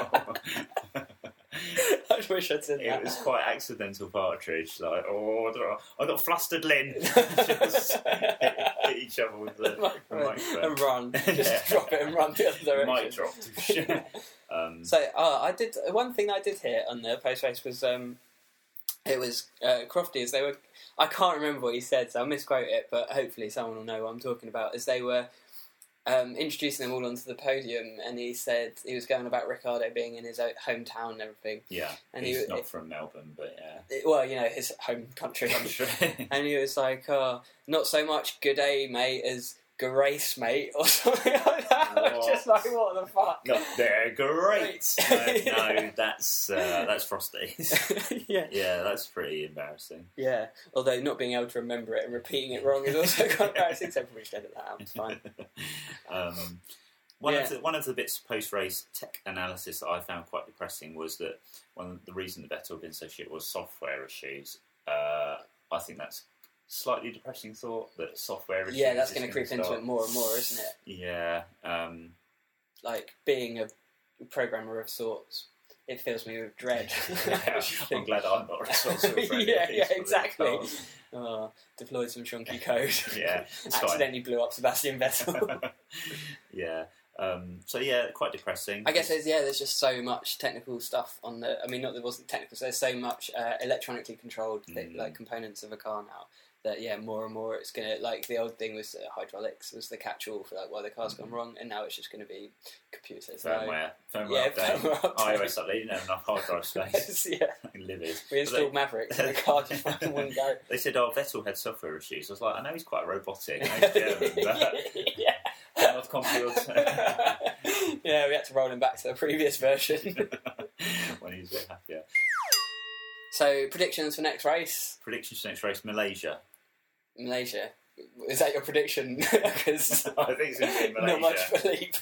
I wish I'd said It that. was quite accidental partridge. Like, oh, I got flustered, Lynn. Just- hit each other with the, the microphone. And run. Just Yeah. drop it and run the other direction. Mic dropped. um, So, uh, I did one thing I did hear on the post race was um, it was uh, Crofties. They were I can't remember what he said, so I'll misquote it, but hopefully someone will know what I'm talking about. As they were um, introducing them all onto the podium, and he said he was going about Ricciardo being in his own hometown and everything. yeah, and he's he, not it, from Melbourne, but yeah, it, well, you know, his home country. country. And he was like, "Oh, not so much good day, mate, as grace, mate," or something like that. I was just like, what the fuck? No, they're great. no, no, that's uh, that's Frosties. yeah. Yeah, that's pretty embarrassing. Yeah, although not being able to remember it and repeating it wrong is also quite embarrassing, so everybody should edit that out, it's fine. um, one, Yeah. of the, one of the bits of post-race tech analysis that I found quite depressing was that one of the reason the Vettel had been so shit was software issues. Uh, I think that's slightly depressing thought, that software issues Yeah, that's is going to gonna creep into start- it more and more, isn't it? Yeah. Um, Like, being a programmer of sorts, it fills me with dread. yeah, I'm glad I'm not responsible for any Yeah, of these yeah, for the exactly. cars. Oh, deployed some chunky code. Yeah, it's fine. Accidentally blew up Sebastian Vettel. yeah. Um, so yeah, quite depressing. I guess there's, yeah, there's just so much technical stuff on the. I mean, not that it wasn't technical. So there's so much uh, electronically controlled Mm. like components of a car now that yeah, more and more it's gonna like the old thing was uh, hydraulics was the catch-all for like why the car's gone wrong, and now it's just going to be computers. Firmware, firmware Yeah, update, firmware update. iOS update. You didn't have enough hard drive space. yeah, Fucking livid. we installed But Mavericks and the car just fucking wouldn't go. They, they said, "Oh, Vettel had software issues." I was like, "I know he's quite robotic. I know he's German, but yeah. not confident." Yeah, we had to roll him back to the previous version. when he's a bit happier. So predictions for next race. Predictions for next race: Malaysia. Malaysia. Is that your prediction? Because I think it's going to be Malaysia. not much belief.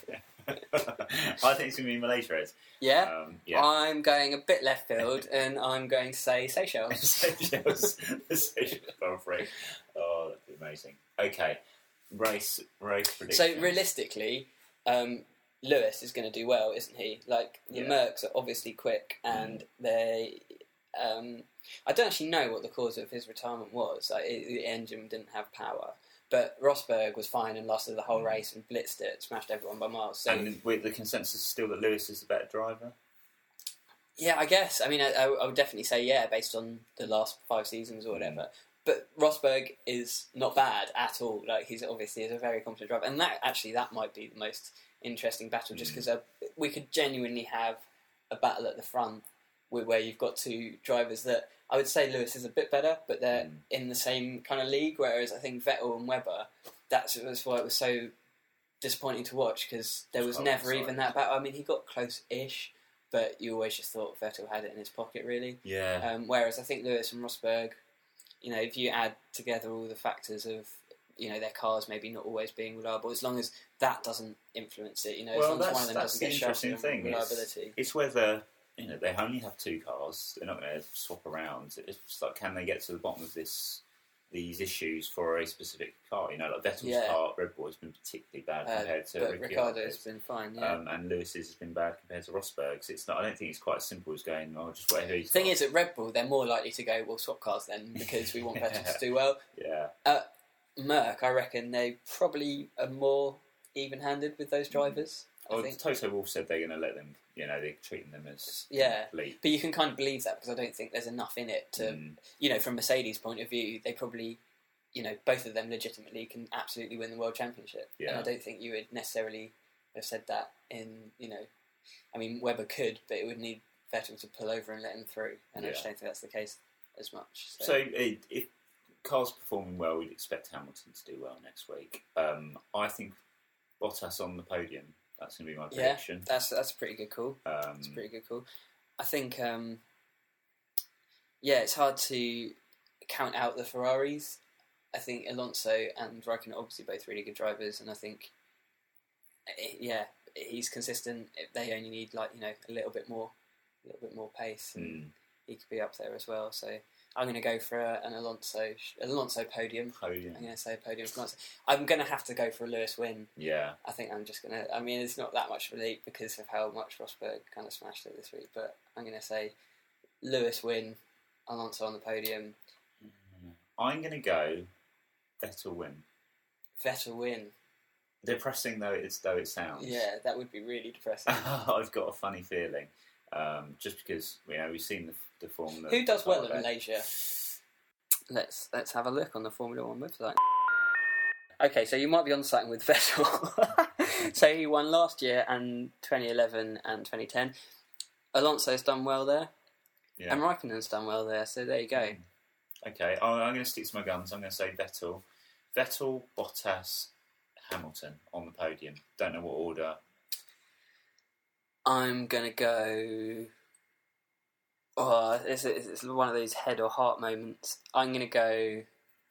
I think it's going to be Malaysia. Is. Yeah? Um, yeah. I'm going a bit left field, and I'm going to say Seychelles. Seychelles, the Seychelles Grand Prix. Oh, that'd be amazing. Okay, race, race predictions. So realistically, um, Lewis is going to do well, isn't he? Like the Yeah. Mercs are obviously quick, and Mm. they. Um, I don't actually know what the cause of his retirement was. Like, it, the engine didn't have power, but Rosberg was fine and lasted the whole Mm. race and blitzed it, smashed everyone by miles. So and with the consensus is still that Lewis is the better driver. yeah, I guess. I mean, I, I would definitely say yeah, based on the last five seasons or whatever. But Rosberg is not bad at all. Like he's obviously is a very competent driver, and that actually that might be the most interesting battle, just Mm. because uh, we could genuinely have a battle at the front where, where you've got two drivers that I would say Lewis is a bit better, but they're Mm. in the same kind of league. Whereas I think Vettel and Webber, that's, that's why it was so disappointing to watch, because there was Oh, never sorry. even that battle. I mean, he got close-ish, but you always just thought Vettel had it in his pocket, really. Yeah. Um, whereas I think Lewis and Rosberg, you know, if you add together all the factors of, you know, their cars maybe not always being reliable, as long as that doesn't influence it, you know, Well, as long as that's- one of them that's doesn't get the shafted interesting on thing is- reliability. It's whether, you know, they only have two cars. They're not going to swap around. It's like, can they get to the bottom of this, these issues for a specific car? You know, like Vettel's Yeah. car, Red Bull, has been particularly bad Uh, compared to but Ricciardo's. Ricciardo's been fine, yeah. Um, and Lewis's has been bad compared to Rosberg's. It's not. I don't think it's quite as simple as going, "Oh, just whatever he's." the thing got." is, at Red Bull, they're more likely to go, well, swap cars then, because we want Vettel to do well. yeah, Merc, I reckon they probably are more even-handed with those drivers, I well, think. Toto Wolff said they're going to let them. You know, they're treating them as Yeah. complete. But you can kind of believe that, because I don't think there's enough in it to, Mm. you know, from Mercedes' point of view, they probably, you know, both of them legitimately can absolutely win the World Championship. And Yeah. I don't think you would necessarily have said that in, you know, I mean, Webber could, but it would need Vettel to pull over and let him through. And I just Yeah. don't think that's the case as much. So, So, uh, if Carl's performing well, we'd expect Hamilton to do well next week. Um, I think Bottas on the podium. That's going to be my yeah, prediction. that's, that's a pretty good call. Um, That's a pretty good call. I think, um, yeah, it's hard to count out the Ferraris. I think Alonso and Raikkonen are obviously both really good drivers, and I think, eh, yeah, he's consistent. They only need, like, you know, a little bit more, a little bit more pace, and mm, he could be up there as well. So I'm going to go for a, an Alonso, Alonso podium. podium. I'm going to say a podium for Alonso. I'm going to have to go for a Lewis win. Yeah. I think I'm just going to... I mean, it's not that much of a leap because of how much Rosberg kind of smashed it this week, but I'm going to say Lewis win, Alonso on the podium. I'm going to go Vettel win. Vettel win. Depressing though it's though it sounds. Yeah, that would be really depressing. I've got a funny feeling, um, just because you know we've seen the, the Formula. Who does well holiday. at Malaysia? Let's let's have a look on the Formula One website. Okay, so you might be on something with Vettel. So he won last year and twenty eleven and twenty ten. Alonso's done well there, Yeah. and Raikkonen's done well there. So there you go. Okay, I'm, I'm going to stick to my guns. I'm going to say Vettel, Vettel, Bottas, Hamilton on the podium. Don't know what order. I'm gonna go. Oh, it's, it's one of those head or heart moments. I'm gonna go.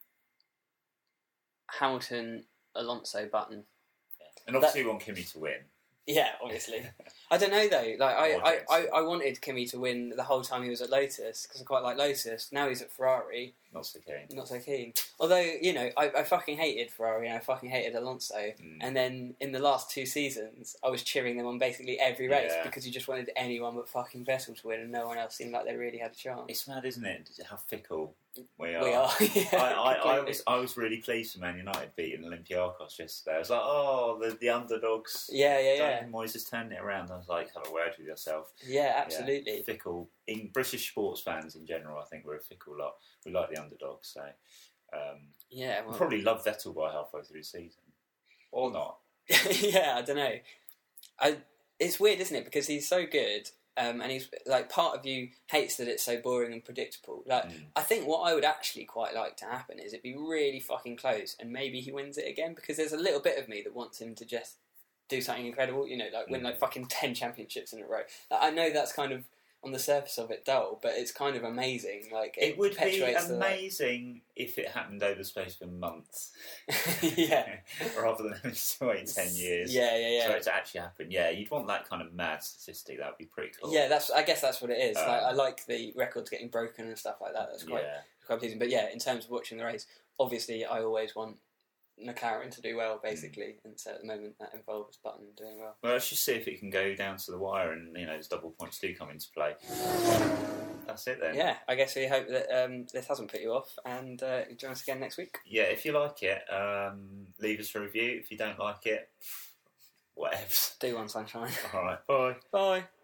Hamilton, Alonso, Button. And obviously, we want Kimi to win. Yeah, obviously. I don't know though. Like I, I, Audience. I, I wanted Kimi to win the whole time he was at Lotus because I quite like Lotus. Now he's at Ferrari, Not so keen. not so keen. Although you know, I, I fucking hated Ferrari and I fucking hated Alonso. Mm. And then in the last two seasons, I was cheering them on basically every race Yeah. because you just wanted anyone but fucking Vettel to win, and no one else seemed like they really had a chance. It's mad, isn't it? How fickle we are. We are. Yeah, I, I, I completely. was I was really pleased for Man United beating Olympiacos yesterday. I was like, oh, the, the underdogs. Yeah, yeah, yeah. David Moyes has turned it around. I was like, have a word with yourself. Yeah, absolutely. Yeah, fickle. In British sports fans in general, I think we're a fickle lot. We like the underdogs, so um, Yeah, we'll well, probably love Vettel by halfway through the season, or not. yeah, I don't know. I it's weird, isn't it? Because he's so good, um, and he's like part of you hates that it's so boring and predictable. Like Mm. I think what I would actually quite like to happen is it'd be really fucking close, and maybe he wins it again. Because there's a little bit of me that wants him to just do something incredible. You know, like win Mm. like fucking ten championships in a row. Like, I know that's kind of on the surface of it dull, but it's kind of amazing. Like it, It would be perpetuates the, like- amazing if it happened over the space of months, yeah, rather than having to wait ten years. yeah, yeah, yeah. For it to actually happen, yeah, you'd want that kind of mad statistic. That would be pretty cool. Yeah, that's. I guess that's what it is. Um, like, I like the records getting broken and stuff like that. That's quite yeah. quite pleasing. But yeah, in terms of watching the race, obviously I always want McLaren to do well, basically. And so at the moment that involves Button doing well. Well, let's just see if it can go down to the wire, and you know, those double points do come into play. That's it then. Yeah, I guess we hope that um, this hasn't put you off, and uh, join us again next week. Yeah, if you like it, um, leave us a review. If you don't like it, whatever. Do one, sunshine. All right, bye. Bye.